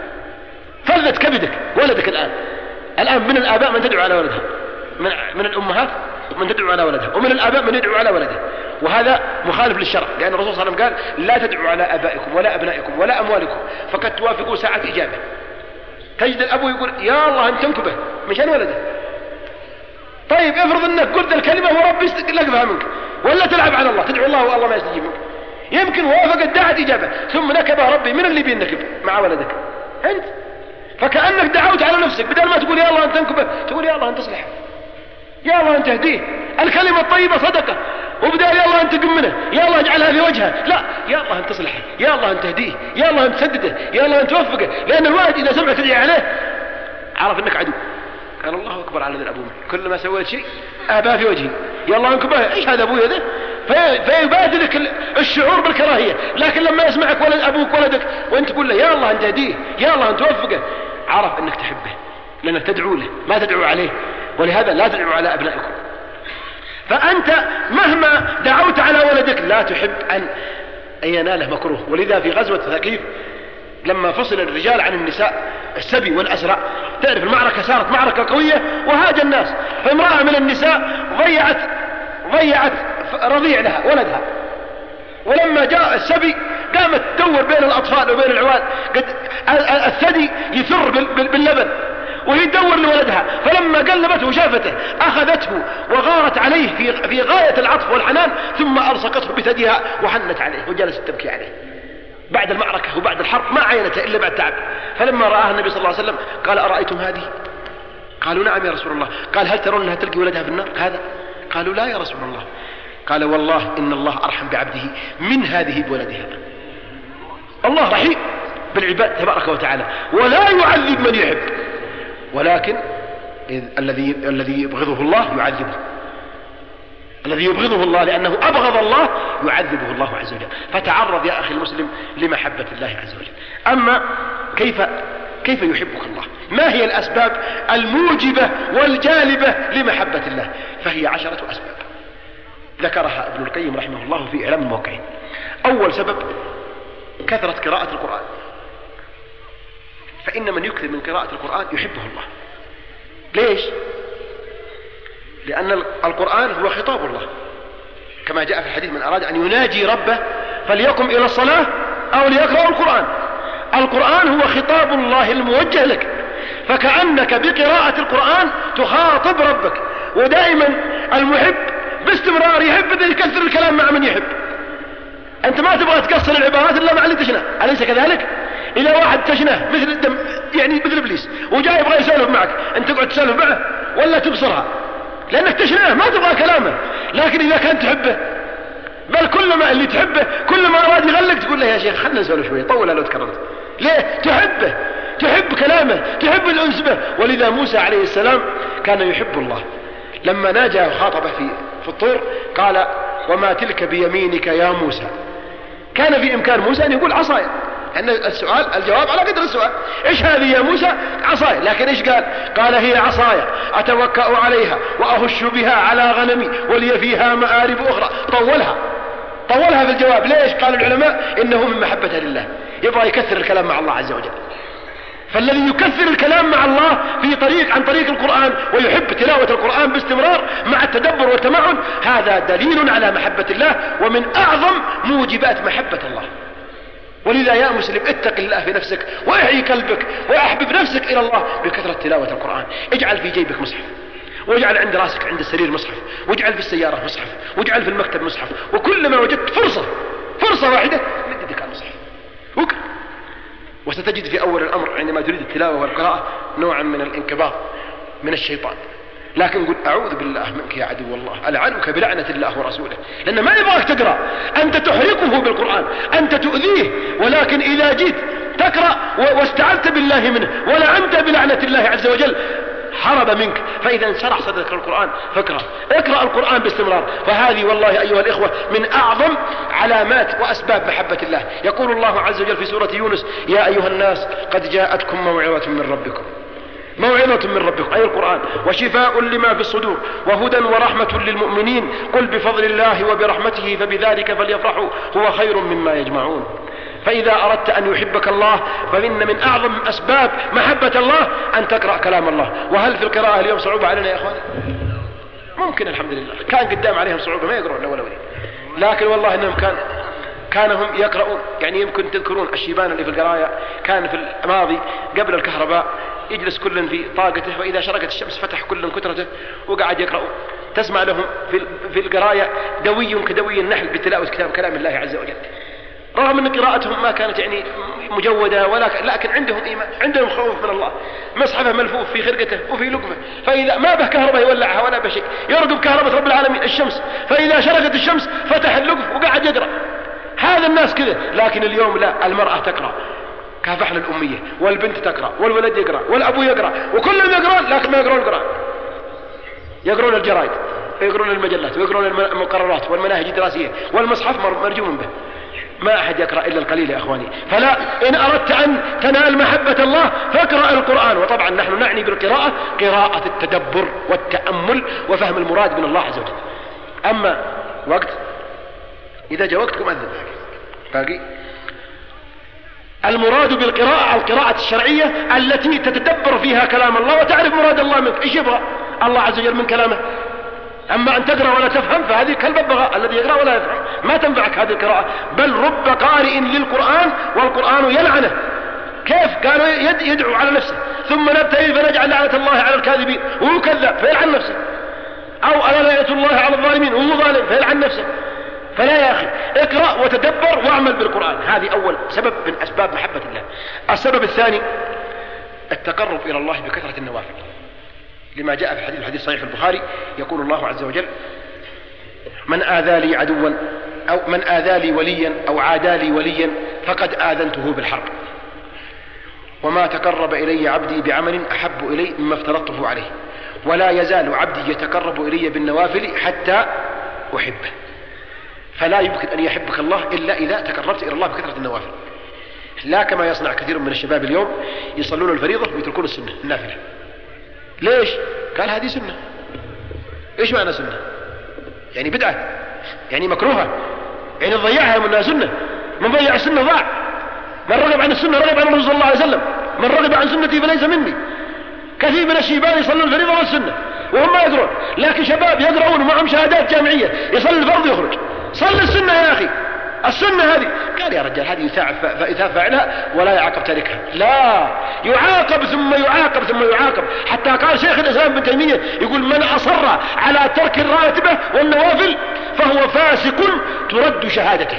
فلت كبدك ولدك الآن الآن من الآباء من تدعو على ولدها، من, من الأمهات من تدعو على ولدها، ومن الآباء من يدعو على ولده، وهذا مخالف للشرع، لأن الرسول صلى الله عليه وسلم قال لا تدعوا على آبائكم ولا أبنائكم ولا أموالكم فقد توافقوا ساعة إجابة. تجد الأبو يقول يا الله أن تنكبه مشان ولده. طيب افرض أنك قلت الكلمة وربي يستقلقها منك، ولا تلعب على الله تدعو الله والله ما يستجيب منك، يمكن وافقت دعت إجابة ثم نكبها ربي، من اللي بينكب مع ولدك؟ أنت. فكأنك دعوت على نفسك، بدل ما تقول يا الله أن تنكبه تقول يا الله أن تصلحه، يا الله أن تهديه. الكلمة الطيبة صدقة، وبدل يا الله أن تقمنه، يا الله اجعلها في وجهه، لا يا الله أن تصلحه، يا الله أن تهديه، يا الله أن تسدده، يا الله أن توفقه. لأن الواحد إذا سمع تدعي عليه عرف أنك عدو، قال الله أكبر على ذي الأبوه، كل ما سويت شيء أباه في وجهي، يا الله أنكبه، إيش هذا أبوي هذا؟ فيبادلك الشعور بالكراهية. لكن لما يسمعك ولد أبوك ولدك وأنت تقول له يا الله أن تهديه، يا الله أن توفقه، عرف أنك تحبه لأنك تدعو له ما تدعو عليه. ولهذا لا تدعو على أبنائكم. فأنت مهما دعوت على ولدك لا تحب أن يناله مكروه. ولذا في غزوة ثقيف لما فصل الرجال عن النساء السبي والأسرى، تعرف المعركة صارت معركة قوية وهاج الناس، فامرأة من النساء ضيعت ضيعت رضيع لها ولدها، ولما جاء السبي قامت تدور بين الأطفال وبين العوال، قد الثدي يثر باللبن وهي تدور لولدها، فلما قلبته وشافته أخذته وغارت عليه في في غاية العطف والحنان، ثم ألصقته بثديها وحنت عليه وجلست تبكي عليه. بعد المعركة وبعد الحرب ما عينته إلا بعد تعب. فلما رآها النبي صلى الله عليه وسلم قال أرأيتم هذه؟ قالوا نعم يا رسول الله. قال هل ترون أنها تلقي ولدها في النار هذا؟ قالوا لا يا رسول الله. قال والله إن الله أرحم بعبده من هذه بولدها. الله رحيم بالعباد تبارك وتعالى ولا يعذب من يحب، ولكن الذي الذي يبغضه الله يعذبه، الذي يبغضه الله لأنه أبغض الله يعذبه الله عز وجل. فتعرض يا أخي المسلم لمحبة الله عز وجل. أما كيف كيف يحبك الله؟ ما هي الأسباب الموجبة والجالبة لمحبة الله؟ فهي عشرة أسباب ذكرها ابن القيم رحمه الله في إعلام الموقعين. أول سبب كثرة قراءة القرآن، فإن من يكثر من قراءة القرآن يحبه الله. ليش؟ لأن القرآن هو خطاب الله، كما جاء في الحديث من أراد أن يناجي ربه فليقم إلى الصلاة أو ليقرأ القرآن. القرآن هو خطاب الله الموجه لك، فكأنك بقراءة القرآن تخاطب ربك. ودائما المحب باستمرار يحب أن يكثر الكلام مع من يحب. أنت ما تبغى تكسر العبارات إلا مع اللي تشنه، أليس كذلك؟ إذا واحد تشنه مثل الدم يعني مثل إبليس وجاي يبغى يسولف معك، أنت تقعد تسولف معه ولا تبصرها؟ لأنك تشنه ما تبغى كلامه. لكن إذا كان تحبه، بل كلما اللي تحبه كلما أراد يغلق تقول له يا شيخ خلنا نسولف شوية طول لو تكرمت. ليه؟ تحبه، تحب كلامه، تحب الأنس به. ولذا موسى عليه السلام كان يحب الله. لما ناجى وخاطبه في في الطور قال وما تلك بيمينك يا موسى. كان في إمكان موسى أن يقول عصاي، لأن السؤال الجواب على قدر السؤال. إيش هذه يا موسى؟ عصاي. لكن إيش قال؟ قال هي عصاي أتوكأ عليها وأهش بها على غنمي ولي فيها مآرب أخرى. طولها طولها في الجواب. ليش؟ قال العلماء إنه من محبته لله، يبغى يكثر الكلام مع الله عز وجل. فالذي يكثر الكلام مع الله في طريق عن طريق القرآن ويحب تلاوة القرآن باستمرار مع التدبر والتمعن، هذا دليل على محبة الله ومن أعظم موجبات محبة الله. ولذا يا مسلم اتق الله في نفسك واحيي قلبك واحبب نفسك إلى الله بكثرة تلاوة القرآن. اجعل في جيبك مصحف، واجعل عند راسك عند السرير مصحف، واجعل في السيارة مصحف، واجعل في المكتب مصحف، وكلما وجدت فرصة فرصة واحدة مد يدك على المصحف وقرأ. وستجد في أول الأمر عندما تريد التلاوة والقراءة نوعا من الانكباض من الشيطان، لكن قل أعوذ بالله منك يا عدو الله، ألعنك بلعنة الله ورسوله، لأن ما يبغاك تقرأ، أنت تحرقه بالقرآن، أنت تؤذيه. ولكن إذا جيت تقرأ واستعذت بالله منه ولعنت بلعنة الله عز وجل حرب منك. فإذا انشرح صدرك القرآن فاقرأ، اقرأ القرآن باستمرار. فهذه والله أيها الإخوة من أعظم علامات وأسباب محبة الله. يقول الله عز وجل في سورة يونس: يا أيها الناس قد جاءتكم موعظة من ربكم، موعظة من ربكم أي القرآن، وشفاء لما في الصدور وهدى ورحمة للمؤمنين، قل بفضل الله وبرحمته فبذلك فليفرحوا هو خير مما يجمعون. فإذا أردت أن يحبك الله فإن من أعظم أسباب محبة الله أن تقرأ كلام الله. وهل في القراءة اليوم صعوبة علينا يا أخواني؟ ممكن الحمد لله، كان قدام عليهم صعوبة ما يقرؤون ولا ولي، لكن والله إنهم كان كانهم يقرؤون. يعني يمكن تذكرون الشيبان اللي في القراية كان في الماضي قبل الكهرباء يجلس كل في طاقته، وإذا شرقت الشمس فتح كل كترته وقعد يقرؤون. تسمع لهم في في القراية دوي كدوي النحل بتلاوة كتاب كلام الله عز وجل، رغم أن قراءتهم ما كانت يعني مجودة، ولكن لكن عندهم إيمان، عندهم خوف من الله. مصحفه ملفوف في خرقته وفي لقمه، فإذا ما به كهرباء يولعها ولا بشيء، يرقب كهرباء رب العالمين الشمس، فإذا شرقت الشمس فتح اللقف وقعد يقرأ. هذا الناس كذا. لكن اليوم لا، المرأة تقرأ كافحنا الأمية، والبنت تقرأ، والولد يقرأ، والأبو يقرأ، وكلهم يقرأون، لكن ما يقرأون القرآن، يقرأون الجرائد ويقرأون المجلات ويقرأون المقررات والمناهج الدراسية، والمصحف مرجوم به. ما أحد يقرأ إلا القليل يا أخواني. فلا، إن أردت أن تنال محبة الله فاقرأ القرآن. وطبعا نحن نعني بالقراءة قراءة التدبر والتأمل وفهم المراد من الله عز وجل. أما وقت إذا جاء وقتكم أذن باقي. المراد بالقراءة القراءة الشرعية التي تتدبر فيها كلام الله وتعرف مراد الله منك، إيش يبغى الله عز وجل من كلامه. أما أن تقرأ ولا تفهم فهذه كالببغاء الذي يقرأ ولا يفهم، ما تنفعك هذه القراءة. بل رب قارئ للقرآن والقرآن يلعنه. كيف؟ قالوا يدعو على نفسه ثم نبتهل فنجعل لعنة الله على الكاذبين، وهو كذاب فيلعن نفسه. أو ألا لعنة الله على الظالمين وهو ظالم فيلعن نفسه. فلا يا أخي، اقرأ وتدبر واعمل بالقرآن. هذه أول سبب من أسباب محبة الله. السبب الثاني التقرب إلى الله بكثرة النوافل، لما جاء في الحديث الحديث صحيح في البخاري يقول الله عز وجل: من آذى لي عدوا أو من آذى لي وليا أو عادى لي وليا فقد آذنته بالحرب، وما تقرب إلي عبدي بعمل أحب إلي مما افترضته عليه، ولا يزال عبدي يتقرب إلي بالنوافل حتى أحبه. فلا يمكن أن يحبك الله إلا إذا تقربت إلى الله بكثرة النوافل، لا كما يصنع كثير من الشباب اليوم يصلون الفريضة ويتركون السنة النافلة. ليش؟ قال هذه سنة. إيش معنى سنة؟ يعني بدعة، يعني مكروهة، يعني ضيعها منها سنة. من ضيع السنة ضاع. من رغب عن السنة رغب عن الرسول صلى الله عليه وسلم، من رغب عن سنتي فليس مني. كثير من الشيبان يصلون الفريضة والسنة وهم ما يقرون، لكن شباب يقرؤون ومعهم شهادات جامعية يصلي الفرض يخرج. صل السنة يا أخي، السنة هذه. قال يا رجال هذه يثاب فاعلها ولا يعاقب تاركها. لا، يعاقب ثم يعاقب ثم يعاقب. حتى قال شيخ الإسلام ابن تيمية يقول: من أصر على ترك الراتبة والنوافل فهو فاسق ترد شهادته.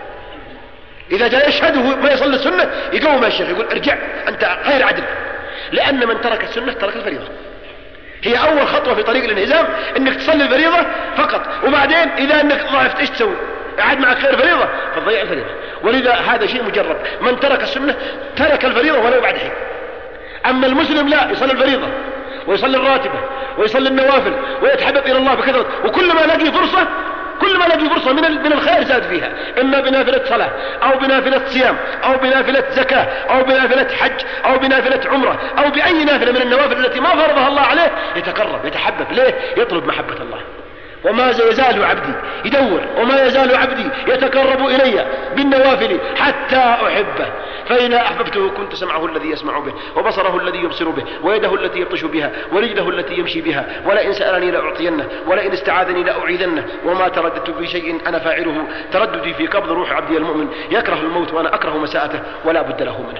إذا جاء يشهده ما يصلي السنة يقوم الشيخ يقول: ارجع أنت غير عدل، لأن من ترك السنة ترك الفريضة. هي أول خطوة في طريق الانهزام إنك تصلي الفريضة فقط، وبعدين إذا أنك ضعفت إيش تسوي؟ قاعد معك غير فريضة فتضيع الفريضة. ولذا هذا شيء مجرب، من ترك السنة ترك الفريضة ولو بعد حين. أما المسلم لا، يصلي الفريضة ويصلي الراتبة ويصلي النوافل ويتحبب إلى الله بكثرة، وكل ما لقي فرصة كل ما لقي فرصة من الخير زاد فيها، إما بنافلة صلاة أو بنافلة صيام أو بنافلة زكاة أو بنافلة حج أو بنافلة عمرة أو بأي نافلة من النوافل التي ما فرضها الله عليه يتقرب يتحبب. ليه؟ يطلب محبة الله. وما يزال عبدي يدور وما يزال عبدي يتقرب إلي بالنوافل حتى أحبه، فإذا أحببته كنت سمعه الذي يسمع به وبصره الذي يبصر به ويده التي يبطش بها ورجله التي يمشي بها، ولئن سألني لأعطينه ولئن استعاذني لأعيذنه، وما ترددت في شيء أنا فاعله ترددي في قبض روح عبدي المؤمن، يكره الموت وأنا أكره مساءته ولا بد له منه.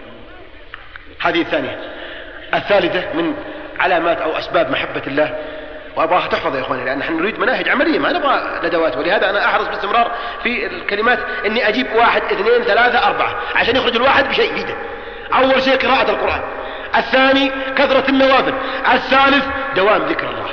هذه الثانية. الثالثة من علامات أو أسباب محبة الله، وأبغاها تحفظ يا إخواني، لأن نحن نريد مناهج عملية ما نبغى ندوات، ولهذا أنا أحرص باستمرار في الكلمات إني أجيب واحد اثنين ثلاثة أربعة عشان يخرج الواحد بشيء جديد. أول شيء قراءة القرآن، الثاني كثرة النوافل، الثالث دوام ذكر الله،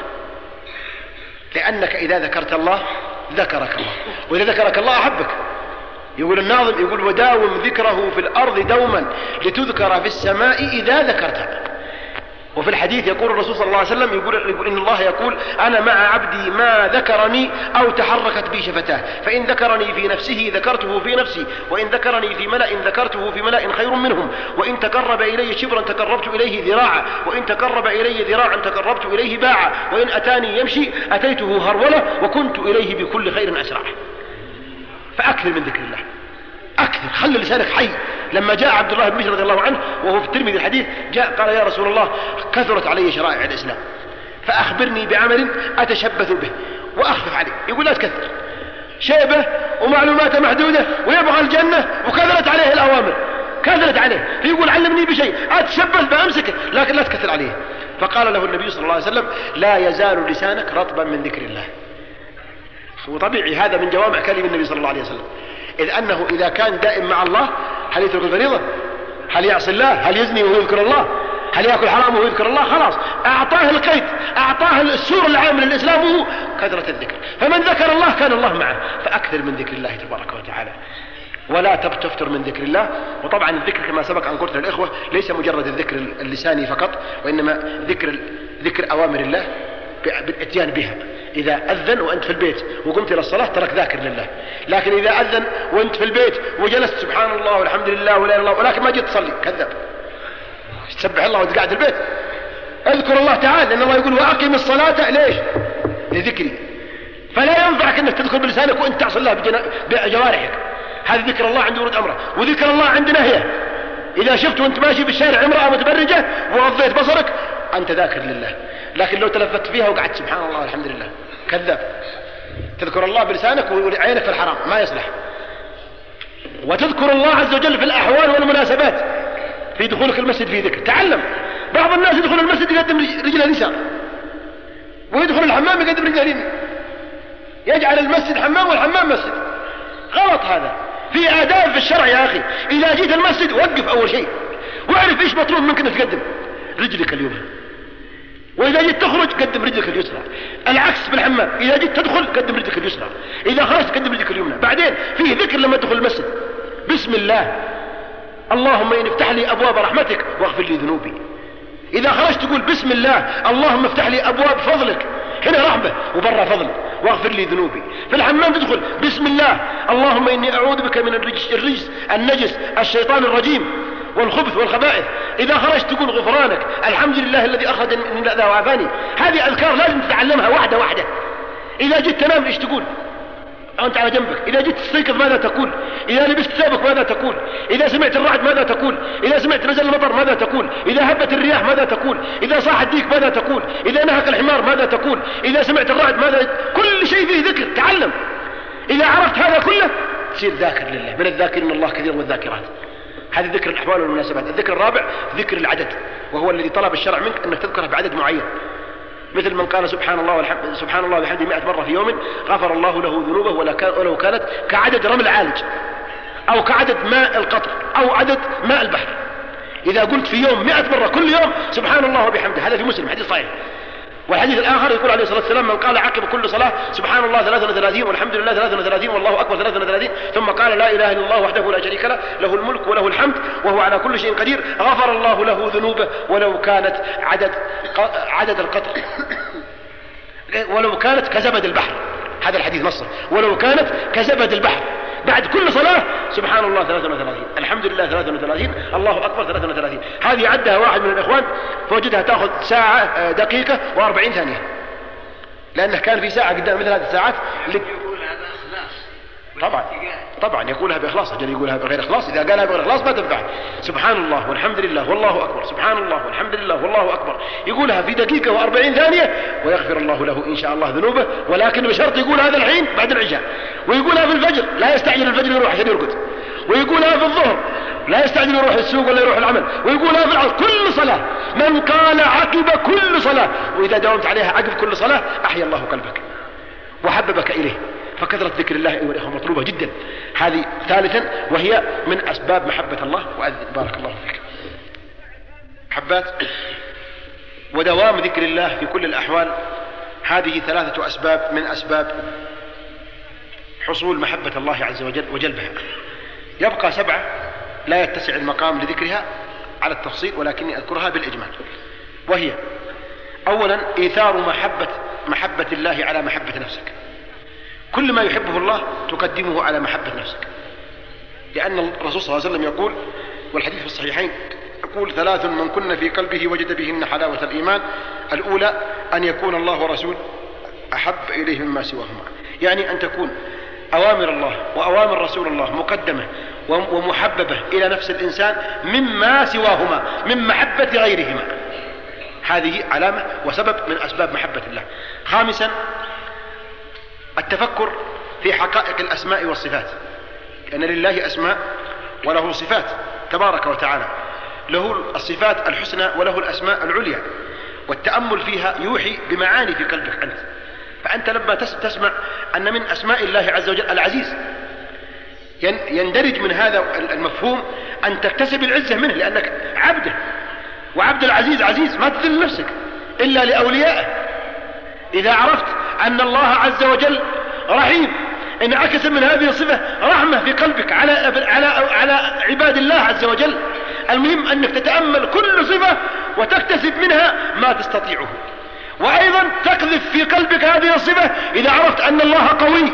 لأنك إذا ذكرت الله ذكرك الله، وإذا ذكرك الله أحبك. يقول الناظم يقول وداوم ذكره في الأرض دوما لتذكر في السماء إذا ذكرتها. وفي الحديث يقول الرسول صلى الله عليه وسلم يقول, يقول إن الله يقول أنا مع عبدي ما ذكرني أو تحركت بي شفتاه، فإن ذكرني في نفسه ذكرته في نفسي، وإن ذكرني في ملأ ذكرته في ملأ خير منهم، وإن تقرب إلي شبرا تقربت إليه ذراعا، وإن تقرب إلي ذراعا تقربت إليه باعا، وإن أتاني يمشي أتيته هرولة وكنت إليه بكل خير أسرع. فأكثر من ذكر الله، أكثر، خلي لسانك حي. لما جاء عبد الله بن بشر رضي الله عنه وهو في الترمذي الحديث جاء قال يا رسول الله كثرت علي شرائع الإسلام فأخبرني بعمل أتشبث به وأخفف عليه. يقول لا تكثر، شيبة ومعلومات محدودة ويبغى الجنة وكثرت عليه الأوامر، كثرت عليه، فيقول علمني بشيء أتشبث بأمسكه لكن لا تكثر عليه. فقال له النبي صلى الله عليه وسلم لا يزال لسانك رطبا من ذكر الله. وطبيعي هذا من جوامع كلم النبي صلى الله عليه وسلم، إذ أنه إذا كان دائم مع الله هل يترك الفريضة؟ هل يعصي الله؟ هل يزني وهو يذكر الله؟ هل يأكل حرام وهو يذكر الله؟ خلاص أعطاه القيد، أعطاه السور العام للإسلام وهو كثرة الذكر. فمن ذكر الله كان الله معه، فأكثر من ذكر الله تبارك وتعالى ولا تفتر من ذكر الله. وطبعا الذكر كما سبق أن قلت للإخوة ليس مجرد الذكر اللساني فقط، وإنما ذكر ذكر أوامر الله بالاتيان بها. إذا أذن وأنت في البيت وقمت إلى الصلاة ترك ذاكر لله، لكن إذا أذن وأنت في البيت وجلست سبحان الله والحمد لله ولا إله إلا الله ولكن ما جيت تصلي كذاب، تسبح الله وأنت قاعد في البيت. اذكر الله تعالى، لأن الله يقول وأقم الصلاة ليش؟ لذكري. فلا ينفعك أنك تذكر بلسانك وأنت تعصي الله بجوارحك، هذا ذكر الله عند ورود أمره. وذكر الله عند نهيه، إذا شفت وأنت ماشي بالشارع امرأة متبرجة وغضيت بصرك أنت ذاكر لله، لكن لو تلفت فيها وقعدت سبحان الله والحمد لله كذاب. تذكر الله بلسانك وعينك في الحرام ما يصلح. وتذكر الله عز وجل في الأحوال والمناسبات، في دخولك المسجد في ذكر. تعلم بعض الناس يدخل المسجد يقدم رجله اليسار ويدخل الحمام يقدم رجله اليمين، يجعل المسجد حمام والحمام مسجد. غلط هذا، في آداب في الشرع يا أخي. إذا جيت المسجد وقف أول شيء واعرف إيش مطلوب منك أن تقدم رجلك اليمنى، وإذا جيت تخرج قدم رجلك اليسرى. العكس بالحمام، إذا جيت تدخل قدم رجلك اليسرى، إذا خرجت قدم رجلك اليمنى. بعدين فيه ذكر لما تدخل المسجد، بسم الله اللهم إن افتح لي أبواب رحمتك واغفر لي ذنوبي. إذا خرجت تقول بسم الله اللهم افتح لي أبواب فضلك، هنا رحمة وبرا فضل واغفر لي ذنوبي. في الحمام تدخل بسم الله اللهم إني أعوذ بك من الرجس, الرجس النجس الشيطان الرجيم والخبث والخبائث. إذا خرجت تقول غفرانك الحمد لله الذي أخرجني من الأذى وعافاني. هذه أذكار لازم تتعلمها واحدة واحدة. إذا جيت تنام إيش تقول أنت على جنبك؟ إذا جيت تستيقظ ماذا تقول؟ إذا لبست ثوبك ماذا تقول؟ إذا سمعت الرعد ماذا تقول؟ إذا سمعت نزل المطر ماذا تقول؟ إذا هبت الرياح ماذا تقول؟ إذا صاح الديك ماذا تقول؟ إذا نهك الحمار ماذا تقول؟ إذا سمعت الرعد ماذا؟ كل شيء فيه ذكر، تعلم. إذا عرفت هذا كله تصير ذاكر لله، من الذاكرين الله كثير والذاكرات. هذا ذكر الأحوال والمناسبات. الذكر الرابع ذكر العدد، وهو الذي طلب الشرع منك أنك تذكره بعدد معين، مثل من قال سبحان الله والحمد سبحان الله وبحمده مئة مرة في يوم غفر الله له ذنوبه ولو كانت كعدد رمل عالج أو كعدد ماء القطر أو عدد ماء البحر. إذا قلت في يوم مئة مرة كل يوم سبحان الله وبحمده، هذا في مسلم حديث صحيح. والحديث الآخر يقول عليه الصلاة والسلام من قال عقب كل صلاة سبحان الله ثلاثة وثلاثين والحمد لله ثلاثة وثلاثين والله أكبر ثلاثة وثلاثين ثم قال لا إله إلا الله وحده لا شريك له له الملك وله الحمد وهو على كل شيء قدير غفر الله له ذنوبه ولو كانت عدد عدد القطر ولو كانت كزبد البحر. هذا الحديث نصه، ولو كانت كزبد البحر. بعد كل صلاة سبحان الله ثلاثة وثلاثين، الحمد لله ثلاثة وثلاثين، الله أكبر ثلاثة وثلاثين. هذه عدها واحد من الإخوان فوجدها تأخذ ساعة دقيقة وأربعين ثانية، لأنه كان في ساعة قدام مثل هذه الساعات اللي طبعا طبعا يقولها بإخلاص، أجل يقولها بغير إخلاص. إذا قالها بغير إخلاص ما تنفع. سبحان الله والحمد لله والله أكبر، سبحان الله والحمد لله والله أكبر، يقولها في دقيقة وأربعين ثانية ويغفر الله له إن شاء الله ذنوبه، ولكن بشرط يقول هذا الحين بعد العشاء، ويقولها في الفجر لا يستعجل الفجر يروح عشان يرقد، ويقولها في الظهر لا يستعجل يروح السوق ولا يروح العمل، ويقولها في العصر. كل صلاة من قال عقب كل صلاة، وإذا داومت عليها عقب كل صلاة أحيا الله قلبك وحببك إليه. فكثرة ذكر الله أيها الأخوة مطلوبة جدا. هذه ثالثا وهي من أسباب محبة الله. وأذن بارك الله فيك. حبات ودوام ذكر الله في كل الأحوال، هذه ثلاثة أسباب من أسباب حصول محبة الله عز وجل وجلبها. يبقى سبعة لا يتسع المقام لذكرها على التفصيل، ولكني أذكرها بالإجمال، وهي أولا إيثار محبة محبة الله على محبة نفسك. كل ما يحبه الله تقدمه على محبة نفسك، لأن الرسول صلى الله عليه وسلم يقول، والحديث في الصحيحين يقول: ثلاث من كن في قلبه وجد بهن حلاوة الإيمان. الأولى أن يكون الله ورسول أحب إليه مما سواهما، يعني أن تكون أوامر الله وأوامر رسول الله مقدمة ومحببة إلى نفس الإنسان مما سواهما من محبة غيرهما. هذه علامة وسبب من أسباب محبة الله. خامسا التفكر في حقائق الأسماء والصفات، لأن لله أسماء وله صفات تبارك وتعالى، له الصفات الحسنى وله الأسماء العليا، والتأمل فيها يوحي بمعاني في قلبك أنت. فأنت لما تسمع أن من أسماء الله عز وجل العزيز، يندرج من هذا المفهوم أن تكتسب العزة منه، لأنك عبده، وعبد العزيز عزيز ما تذل نفسك إلا لأوليائه. إذا عرفت أن الله عز وجل رحيم، انعكس من هذه الصفة رحمة في قلبك على على على عباد الله عز وجل. المهم أنك تتأمل كل صفة وتكتسب منها ما تستطيعه، وأيضا تقذف في قلبك هذه الصفة. إذا عرفت أن الله قوي،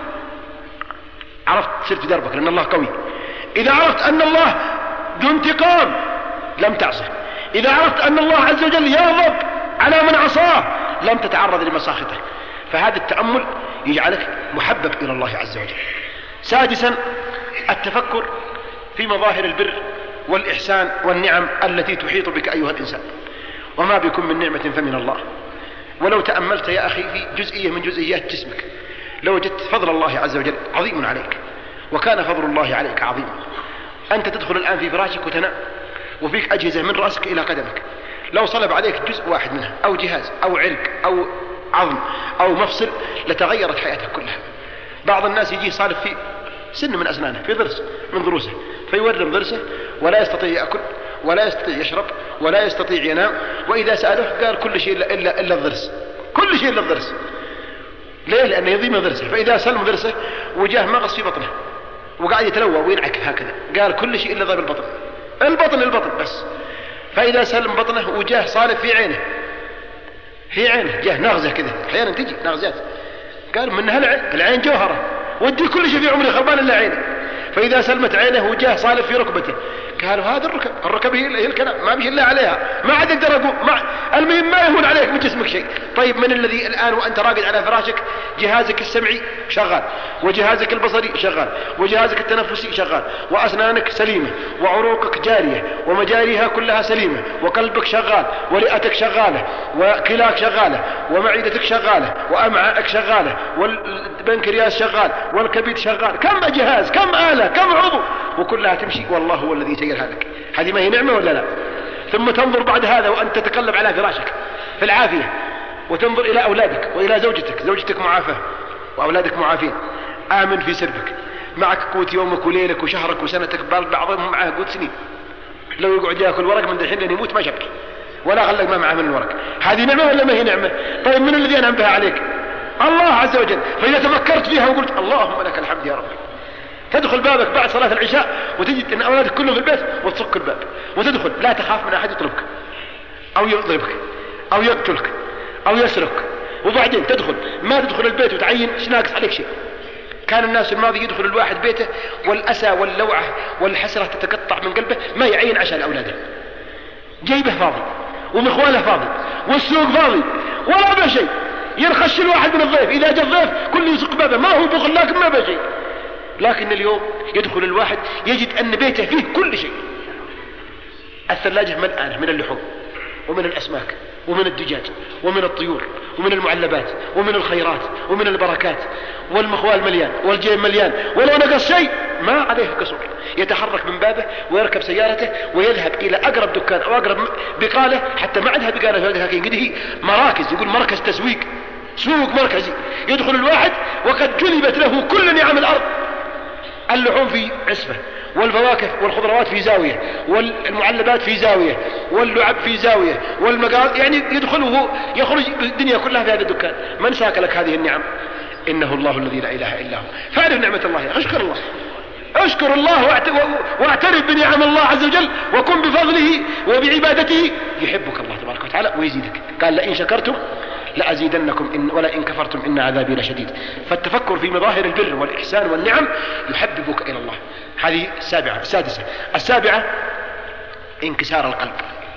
عرفت سرت دربك لأن الله قوي. إذا عرفت أن الله ذو انتقام لم تعصه. إذا عرفت أن الله عز وجل يغضب على من عصاه لم تتعرض لمساخطه. فهذا التأمل يجعلك محبب إلى الله عز وجل. سادسا التفكر في مظاهر البر والإحسان والنعم التي تحيط بك أيها الإنسان، وما بكم من نعمة فمن الله. ولو تأملت يا أخي في جزئية من جزئيات جسمك لو وجدت فضل الله عز وجل عظيم عليك، وكان فضل الله عليك عظيما. أنت تدخل الآن في فراشك وتنام وفيك أجهزة من رأسك إلى قدمك، لو صلب عليك جزء واحد منها أو جهاز أو علق أو عظم أو مفصل لتغيرت حياتك كلها. بعض الناس يجي صالب في سن من أسنانه، في ضرس من ضروسه، فيورم ضرسه ولا يستطيع يأكل ولا يستطيع يشرب ولا يستطيع ينام. وإذا سأله قال كل شيء إلا, إلا, إلا الضرس، كل شيء إلا الضرس. ليه؟ لأنه يضيم ضرسه. فإذا سلم ضرسه وجاه مغص في بطنه وقاعد يتلوى وينعك هكذا، قال كل شيء إلا ضرب البطن، البطن البطن بس. فإذا سلم بطنه وجاه صالب في عينه، في عينه جاه نغزة كذا، أحيانا تجي نغزات، قال منها العين، العين جوهرة ودي كل شيء في عمري خربان إلا عينه. فإذا سلمت عينه وجاه صالب في ركبته، قالوا هذا الركب، الركب هي الكلام ما بيه إلا عليها، ما عاد يقدر أقوم. المهم ما يهون عليك من جسمك شيء. طيب من الذي الآن وأنت راقد على فراشك جهازك السمعي شغال، وجهازك البصري شغال، وجهازك التنفسي شغال، وأسنانك سليمة، وعروقك جارية ومجاريها كلها سليمة، وقلبك شغال، ورئتك شغالة، وكلاك شغالة، ومعدتك شغالة، وأمعائك شغالة، والبنكرياس شغال، والكبد شغال. كم جهاز، كم آلة، كم عضو، وكلها تمشي، والله هو الذي سيرها لك. هذه ما هي نعمة ولا لا؟ ثم تنظر بعد هذا وأنت تتقلب على فراشك في العافية، وتنظر إلى أولادك وإلى زوجتك، زوجتك معافاة وأولادك معافين، آمن في سربك، معك قوت يومك وليلك وشهرك وسنتك، بل بعضهم معه قوت سنين. لو يقعد يأكل ورق من الحين لين يموت ما شك ولا غلق ما معه من الورق. هذه نعمة ولا ما هي نعمة؟ طيب من الذي أنعم بها عليك؟ الله عز وجل. فإذا تفكرت فيها وقلت اللهم لك الحمد يا رب، تدخل بابك بعد صلاة العشاء وتجد أن أولادك كلهم في البيت وتصك الباب وتدخل، لا تخاف من أحد يطلبك أو يضربك أو يقتلك أو يسرق وبعدين تدخل ما تدخل البيت وتعين ايش ناقص عليك شيء. كان الناس الماضي يدخل الواحد بيته والأسى واللوعة والحسرة تتقطع من قلبه ما يعين عشان أولاده، جيبه فاضي ومخواله فاضي والسوق فاضي ولا بشيء، ينخش الواحد من الضيف، إذا جاء الضيف كل يسق بابه ما هو بخل لكن ما بشيء. لكن اليوم يدخل الواحد يجد أن بيته فيه كل شيء، الثلاجة ملآنة من اللحوم ومن الأسماك ومن الدجاج ومن الطيور ومن المعلبات ومن الخيرات ومن البركات، والمخوال مليان والجيب مليان، ولو نقص شيء ما عليه كسور، يتحرك من بابه ويركب سيارته ويذهب إلى أقرب دكان أو أقرب بقالة، حتى ما عندها بقالة لكن قده مراكز، يقول مركز تسويق، سوق مركزي، يدخل الواحد وقد جلبت له كل نعم الأرض، اللحوم في عسفة والفواكه والخضروات في زاوية والمعلبات في زاوية واللعب في زاوية والمقال، يعني يدخله يخرج الدنيا كلها في هذا الدكان. من ساك لك هذه النعم؟ إنه الله الذي لا إله إلا هو. فاعرف نعمة الله، اشكر الله، اشكر الله واعترف بنعم الله عز وجل وكن بفضله وبعبادته يحبك الله تبارك وتعالى ويزيدك. قال لئن شكرتم لأزيدنكم إن ولئن كفرتم إن عذابي لشديد. فالتفكر في مظاهر البر والإحسان والنعم يحببك إلى الله. هذه السابعة. السادسة السابعة انكسار القلب،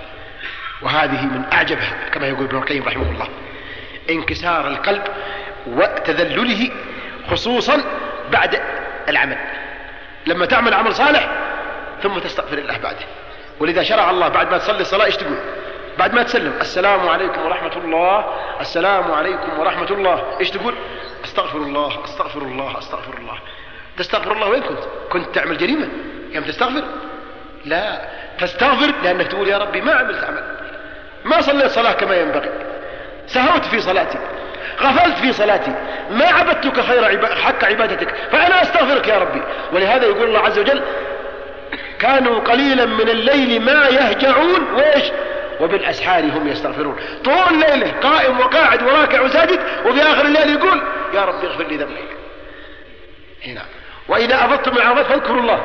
وهذه من أعجبها كما يقول ابن القيم رحمه الله، انكسار القلب وتذلله خصوصا بعد العمل، لما تعمل عمل صالح ثم تستغفر الله بعده. ولذا شرع الله بعد ما تصلي الصلاة ايش تقول؟ بعد ما تسلم السلام عليكم ورحمة الله، السلام عليكم ورحمة الله، ايش تقول؟ استغفر الله استغفر الله استغفر الله. تستغفر الله وين كنت؟ كنت تعمل جريمة يوم تستغفر؟ لا، تستغفر لأنك تقول يا ربي ما عملت عمل، ما صليت صلاة كما ينبغي، سهوت في صلاتي، غفلت في صلاتي، ما عبدتك خير عب... حق عبادتك، فأنا أستغفرك يا ربي. ولهذا يقول الله عز وجل كانوا قليلا من الليل ما يهجعون وإيش وبالأسحار هم يستغفرون. طول الليلة قائم وقاعد وراكع وساجد، وفي آخر الليل يقول يا ربي اغفر لي ذنبي. هنا وإذا أفضتم من عرفات فاذكروا الله،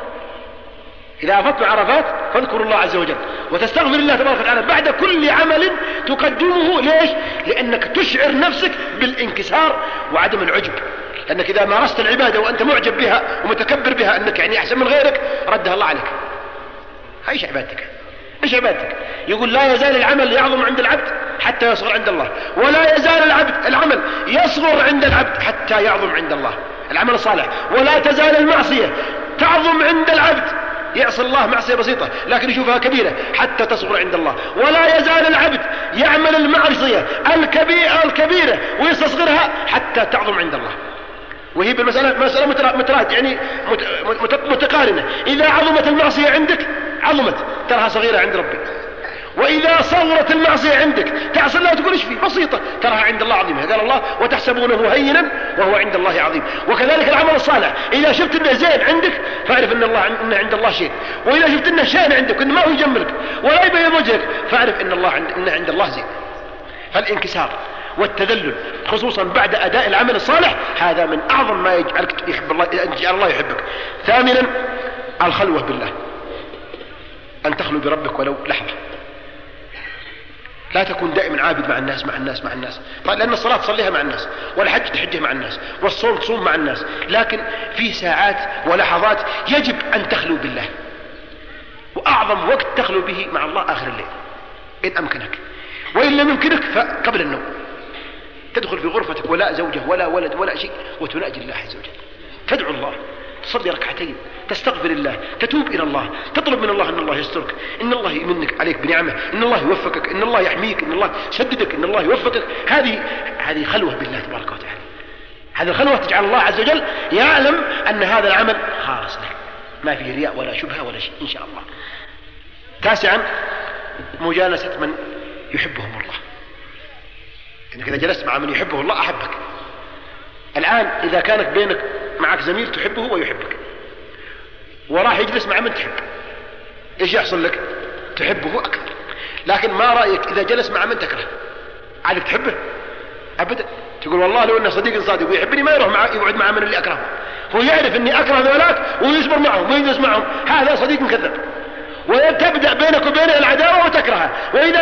إذا أفضت من عرفات فاذكروا الله عز وجل وتستغفر الله تبارك وتعالى بعد كل عمل تقدمه. ليش؟ لأنك تشعر نفسك بالانكسار وعدم العجب، لأنك إذا مارست العبادة وأنت معجب بها ومتكبر بها أنك يعني أحسن من غيرك ردها الله عليك. هايش عبادتك؟ إيش عبادتك؟ يقول لا يزال العمل يعظم عند العبد حتى يصغر عند الله، ولا يزال العبد العمل يصغر عند العبد حتى يعظم عند الله العمل الصالح، ولا تزال المعصية تعظم عند العبد، يعصي الله معصية بسيطة لكن يشوفها كبيرة حتى تصغر عند الله، ولا يزال العبد يعمل المعصية الكبيرة الكبيرة ويستصغرها حتى تعظم عند الله. وهي بالمسألة مسألة متراد يعني متقارنة، إذا عظمت المعصية عندك عظمت تراها صغيرة عند ربك، وإذا صغرت المعصية عندك تعصي الله تقول ايش فيه بسيطة تراها عند الله عظيمة. قال الله وتحسبونه هينا وهو عند الله عظيم. وكذلك العمل الصالح إذا شفت انه زين عندك فاعرف ان الله انه عند الله شيء، وإذا شفت انه شين عندك انه ما هو يجملك ولا يبين وجهك فاعرف ان الله عند انه عند الله زين. فالانكسار والتذلل خصوصا بعد أداء العمل الصالح هذا من أعظم ما يجعلك يحب الله، يجعل الله يحبك. ثامنا الخلوة بالله، أن تخلو بربك ولو لحظة، لا تكون دائما عابد مع الناس مع الناس مع الناس، لأن الصلاة تصليها مع الناس، والحج تحجه مع الناس، والصوم تصوم مع الناس، لكن في ساعات ولحظات يجب أن تخلو بالله، وأعظم وقت تخلو به مع الله آخر الليل إن أمكنك، وإن لم يمكنك فقبل النوم تدخل في غرفتك ولا زوجة ولا ولد ولا شيء وتناجي الله عز وجل، تدعو الله، تصلي ركعتين، تستغفر الله، تتوب إلى الله، تطلب من الله أن الله يسترك، إن الله يمنك عليك بنعمة، إن الله يوفقك، إن الله يحميك، إن الله يسددك، إن الله يوفقك. هذه هذه خلوة بالله تبارك وتعالى. هذه الخلوة تجعل الله عز وجل يعلم أن هذا العمل خالص لك، ما فيه رياء ولا شبهة ولا شيء إن شاء الله. تاسعا مجالسة من يحبهم الله، إنك إذا جلست مع من يحبه الله أحبك. الآن إذا كانت بينك معك زميل تحبه ويحبك وراح يجلس مع من تحب، إيش يحصل لك؟ تحبه أكثر. لكن ما رأيك إذا جلس مع من تكره؟ عادك تحبه؟ أبدا. تقول والله لو أنه صديق صادق ويحبني ما يروح مع يقعد مع من اللي أكرهه، هو يعرف أني أكره ذولاك ويصبر معهم ويجلس معهم، هذا صديق كذاب. وتبدأ بينك وبينه العداوة وتكرهه، وإذا لامك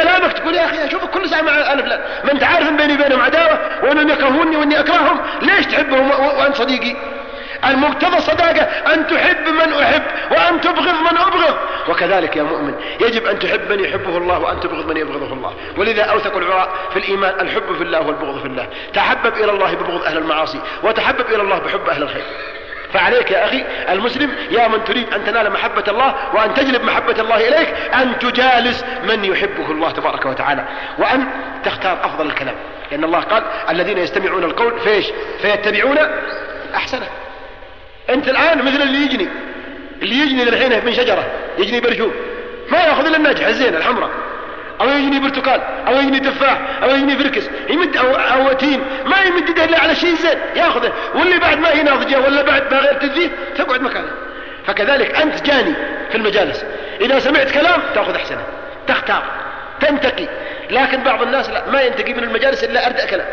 تقول يا أخي أشوفك كل ساعة مع أنا فلان، ما أنت عارف أن بيني وبينهم عداوة وأنهم يكرهوني وأني أكرههم، ليش تحبهم وأنت صديقي؟ المقتضى الصداقة أن تحب من أحب وأن تبغض من أبغض. وكذلك يا مؤمن يجب أن تحب من يحبه الله وأن تبغض من يبغضه الله. ولذا أوثق العراء في الإيمان الحب في الله والبغض في الله. تحبب إلى الله ببغض أهل المعاصي، وتحبب إلى الله بحب أهل الخير. فعليك يا أخي المسلم يا من تريد أن تنال محبة الله وأن تجلب محبة الله إليك أن تجالس من يحبه الله تبارك وتعالى، وأن تختار أفضل الكلام، لأن الله قال الذين يستمعون القول فيش فيتبعون أحسنه. أنت الآن مثل اللي يجني اللي يجني للحين من شجرة، يجني برشوم ما يأخذ إلا الناجح الزين الحمراء، أو يجني برتقال، أو يجني تفاح، أو يجني فركس، يمد أو, أو تين، ما يمد إلا على شيء زين يأخذه، واللي بعد ما هي ناضجة ولا بعد ما غير تذيه تقعد مكانه. فكذلك أنت جاني في المجالس، إذا سمعت كلام تأخذ أحسنه، تختار تنتقي. لكن بعض الناس لا، ما ينتقي من المجالس إلا أردأ كلام.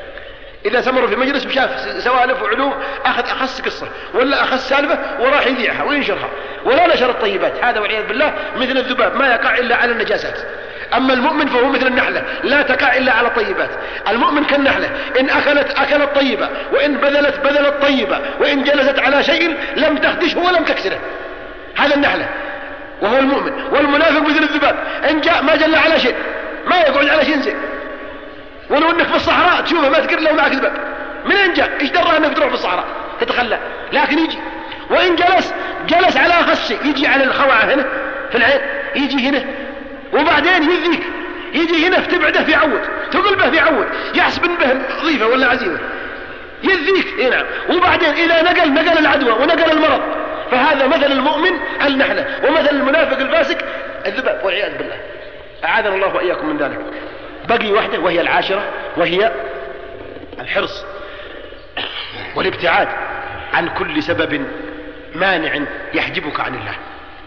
إذا سمروا في مجلس وشاف سوالف وعلوم أخذ أخص قصة ولا أخص سالفة وراح يذيعها وينشرها، ولا نشر الطيبات. هذا والعياذ بالله مثل الذباب ما يقع إلا على النجاسات. أما المؤمن فهو مثل النحلة لا تقع إلا على الطيبات. المؤمن كالنحلة إن أكلت أكلت طيبة، وإن بذلت بذلت طيبة، وإن جلست على شيء لم تخدشه ولم تكسره. هذا النحلة وهو المؤمن. والمنافق مثل الذباب إن جاء ما جل على شيء، ما يقعد على شيء زين، ولو انك في الصحراء تشوفه ما تقر له معك ذباب. منين جاء؟ ايش درى انك تروح في الصحراء تتخلى؟ لكن يجي، وان جلس جلس على اخص شيء، يجي على الخوعة هنا في العين، يجي هنا وبعدين يذيك، يجي هنا فتبعده في عود، تقلبه في عود، يحسب به ضيفة ولا عزيمة، يذيك. اي نعم. وبعدين اذا نقل نقل العدوى ونقل المرض. فهذا مثل المؤمن النحلة، ومثل المنافق الفاسق الذباب والعياذ بالله. اعاذنا الله واياكم من ذلك. بقي واحدة وهي العاشرة، وهي الحرص والابتعاد عن كل سبب مانع يحجبك عن الله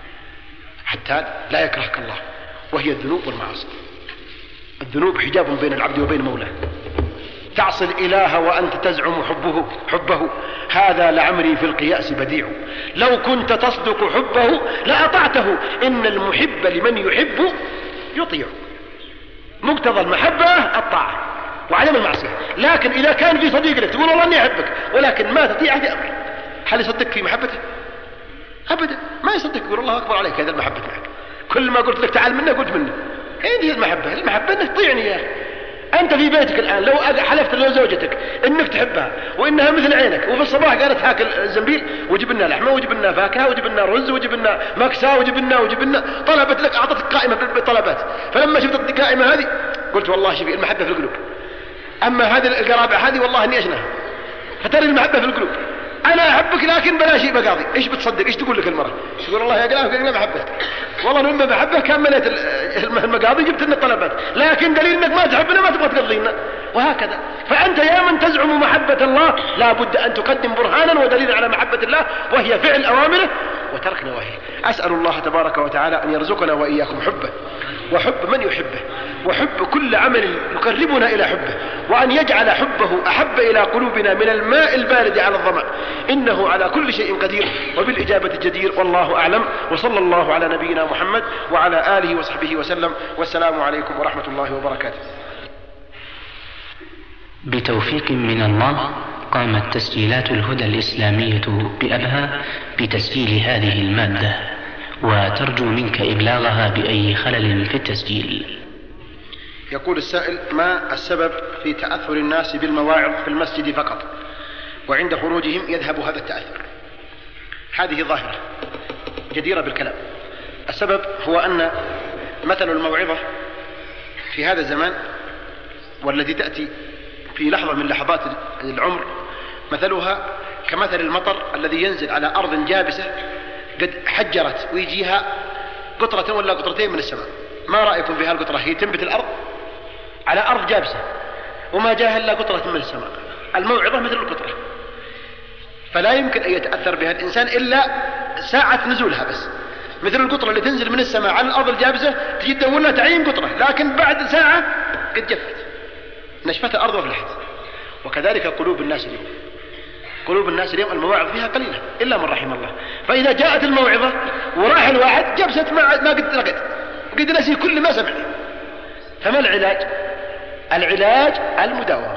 حتى لا يكرهك الله، وهي الذنوب والمعاصي. الذنوب حجاب بين العبد وبين مولاه. تعصي الإله وأنت تزعم حبه حبه هذا لعمري في القياس بديع. لو كنت تصدق حبه لأطعته، إن المحب لمن يحب يطيع. مقتضى المحبة الطاعة وعدم المعصية. لكن إذا كان في صديق لك تقول والله أني أحبك ولكن ما تطيعه في أمر، هل يصدقك في محبته؟ أبدا ما يصدق. يقول الله أكبر عليك، هذا المحبة معك. كل ما قلت لك تعال منه قلت منه. هذه المحبة. المحبة أنك تطيعني يا أخي. أنت في بيتك الآن لو حلفت لزوجتك إنك تحبها وإنها مثل عينك، وفي الصباح قالت هاكل الزنبيل وجبنا لحمة وجبنا فاكهة وجبنا رز وجبنا مكسى وجبنا وجبنا طلبت لك، أعطتك قائمة بالطلبات، فلما شفت القائمة هذه قلت والله شوفي المحبة في القلوب. أما هذه القرابة هذه والله إني أشنها. فترى المحبة في القلوب. أنا أحبك لكن بلا شيء بقاضي. إيش بتصدق؟ إيش تقول لك المرأة؟ تقول الله يا قلاب قلنا محبتك. والله لما بحبه كملت المقاضي جبت لنا الطلبات، لكن دليل انك ما تحبنا ما تبغى تقضينا. وهكذا. فأنت يا من تزعم محبة الله لا بد أن تقدم برهانا ودليلا على محبة الله، وهي فعل أوامره وترك نواهيه. أسأل الله تبارك وتعالى أن يرزقنا وإياكم حبه وحب من يحبه وحب كل عمل يقربنا إلى حبه، وأن يجعل حبه أحب إلى قلوبنا من الماء البارد على الظمأ، إنه على كل شيء قدير وبالإجابة جدير. والله أعلم، وصلى الله على نبينا محمد وعلى آله وصحبه وسلم، والسلام عليكم ورحمة الله وبركاته.
بتوفيق من الله قامت تسجيلات الهدى الإسلامية بأبها بتسجيل هذه المادة، وترجو منك إبلاغها بأي خلل في التسجيل.
يقول السائل: ما السبب في تأثر الناس بالمواعظ في المسجد فقط، وعند خروجهم يذهب هذا التأثر؟ هذه ظاهرة جديرة بالكلام. السبب هو أن مثل الموعظة في هذا الزمان والذي تأتي في لحظة من لحظات العمر مثلها كمثل المطر الذي ينزل على أرض جابسة قد حجرت ويجيها قطرة ولا قطرتين من السماء. ما رأيكم بها القطرة؟ هي تنبت الأرض على أرض جابسة وما جاءها إلا قطرة من السماء. الموعظة مثل القطرة، فلا يمكن أن يتأثر بها الإنسان إلا ساعة نزولها بس. مثل القطرة اللي تنزل من السماء على الأرض الجابسة تجي تدورنا تعين قطرة، لكن بعد ساعة قد جفت نشفت الأرض وفلحت. وكذلك قلوب الناس اليوم، قلوب الناس اليوم المواعظ فيها قليلة إلا من رحم الله. فإذا جاءت الموعظة وراح الواحد جبست ما ما قد لقيت قد نسي كل ما سمع. فما العلاج؟ العلاج المداومة،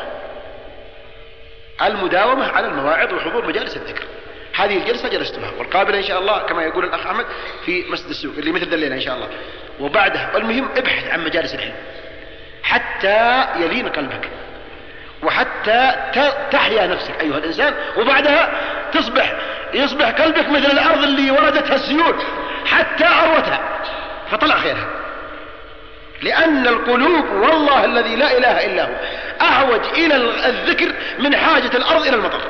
المداومة على المواعظ وحضور مجالس الذكر. هذه الجلسة جلستها، والقابلة إن شاء الله كما يقول الأخ أحمد في مسجد السوق اللي مثل الليلة إن شاء الله. وبعدها والمهم ابحث عن مجالس العلم حتى يلين قلبك وحتى تحيا نفسك أيها الإنسان، وبعدها تصبح يصبح قلبك مثل الأرض اللي وردتها السيول حتى أروتها فطلع خيرها. لأن القلوب والله الذي لا إله إلا هو أعوج إلى الذكر من حاجة الأرض إلى المطر.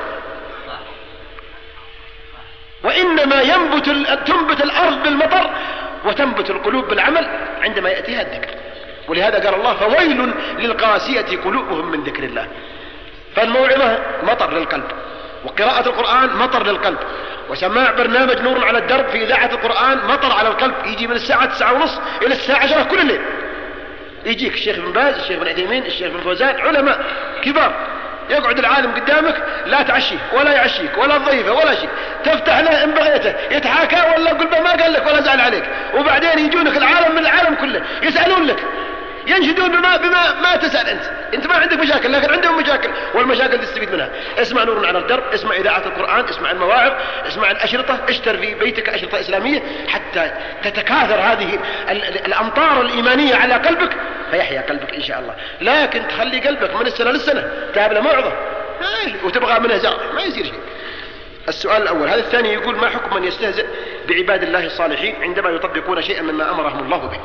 وإنما ينبت تنبت الأرض بالمطر وتنبت القلوب بالعمل عندما يأتيها الذكر. ولهذا قال الله فويل للقاسية قلوبهم من ذكر الله. فالموعظة مطر للقلب، وقراءة القرآن مطر للقلب، وسماع برنامج نور على الدرب في إذاعة القرآن مطر على القلب. يجي من الساعة تسعة ونص إلى الساعة عشرة كل الليل، يجيك الشيخ بن باز، الشيخ بن عثيمين، الشيخ بن فوزان، علماء كبار. يقعد العالم قدامك لا تعشيه ولا يعشيك ولا تضيفه ولا شيء، تفتح له ان بغيته يتحاكى ولا قل ما قال لك ولا زعل عليك. وبعدين يجونك العالم من العالم كله يسألون لك، ينشدون بما, بما ما تسأل أنت. أنت ما عندك مشاكل لكن عندهم مشاكل، والمشاكل تستفيد منها. اسمع نور على الدرب، اسمع إذاعة القرآن، اسمع المواعظ، اسمع الأشرطة، اشتر في بيتك أشرطة إسلامية حتى تتكاثر هذه الأمطار الإيمانية على قلبك فيحيا قلبك إن شاء الله. لكن تخلي قلبك من السنة للسنة تابله موعظة وتبغى منها زار ما يصير شيء. السؤال الأول. هذا الثاني يقول ما حكم من يستهزئ بعباد الله الصالحين عندما يطبقون شيئا مما أمرهم الله به؟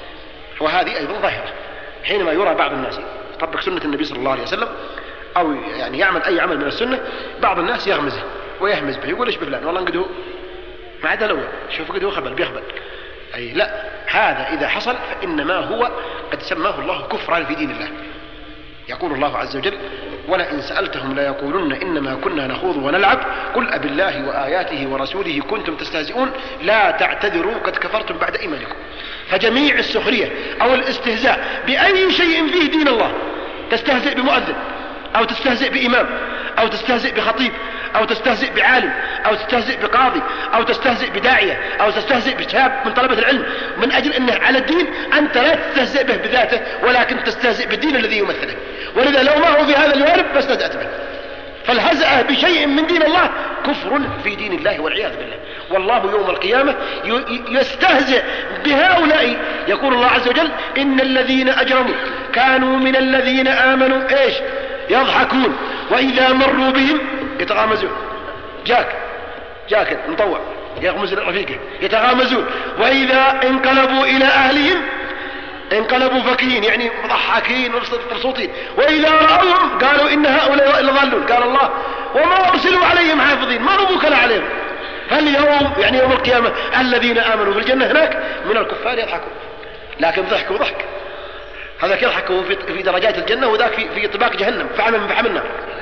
وهذه أيضا ظاهرة. حينما يرى بعض الناس يطبق سنة النبي صلى الله عليه وسلم أو يعني يعمل أي عمل من السنة، بعض الناس يغمزه ويهمز به، يقول إيش بفلان والله انقده ما عدا الأول، شوف قده خبل بيخبل. أي لا، هذا إذا حصل فإنما هو قد سماه الله كفرا في دين الله. يقول الله عز وجل ولئن سألتهم ليقولن إنما كنا نخوض ونلعب قل أب الله وآياته ورسوله كنتم تستهزئون لا تعتذروا قد كفرتم بعد إيمانكم. فجميع السخرية أو الاستهزاء بأي شيء فيه دين الله، تستهزئ بمؤذن أو تستهزئ بإمام أو تستهزئ بخطيب أو تستهزئ بعالم أو تستهزئ بقاضي أو تستهزئ بداعية أو تستهزئ بشاب من طلبة العلم من أجل أنه على الدين، أنت لا تستهزئ به بذاته ولكن تستهزئ بالدين الذي يمثله. ولذا لو ما هو في هذا الجانب ما استهزأت به. فالهزأ بشيء من دين الله كفر في دين الله والعياذ بالله. والله يوم القيامة يستهزئ بهؤلاء. يقول الله عز وجل إن الذين أجرموا كانوا من الذين آمنوا إيش يضحكون وإذا مروا بهم يتغامزون. جاك جاك مطوع يغمز رفيقه يتغامزون. وإذا انقلبوا إلى أهلهم انقلبوا فكين يعني مضحكين ومبسوطين. وإذا رأوهم قالوا إن هؤلاء لضالون. قال الله وما أرسلوا عليهم حافظين، ما هم وكلاء عليهم. فاليوم يعني يوم القيامة الذين آمنوا في الجنة هناك من الكفار يضحكون، لكن ضحكوا ضحك. هذاك يضحكوا في درجات الجنة وذاك في, في طباق جهنم فعلا من فحم النار.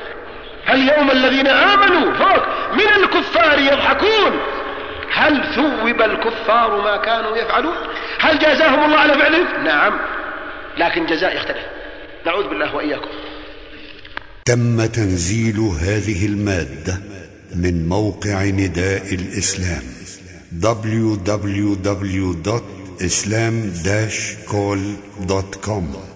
فاليوم الذين آمنوا فوق من الكفار يضحكون. هل ثوب الكفار ما كانوا يفعلون؟ هل جازاهم الله على فعلهم؟ نعم، لكن جزاء يختلف. نعوذ بالله وإياكم.
تم تنزيل هذه المادة من موقع نداء الإسلام دبليو دبليو دبليو دوت إسلام داش كول دوت كوم.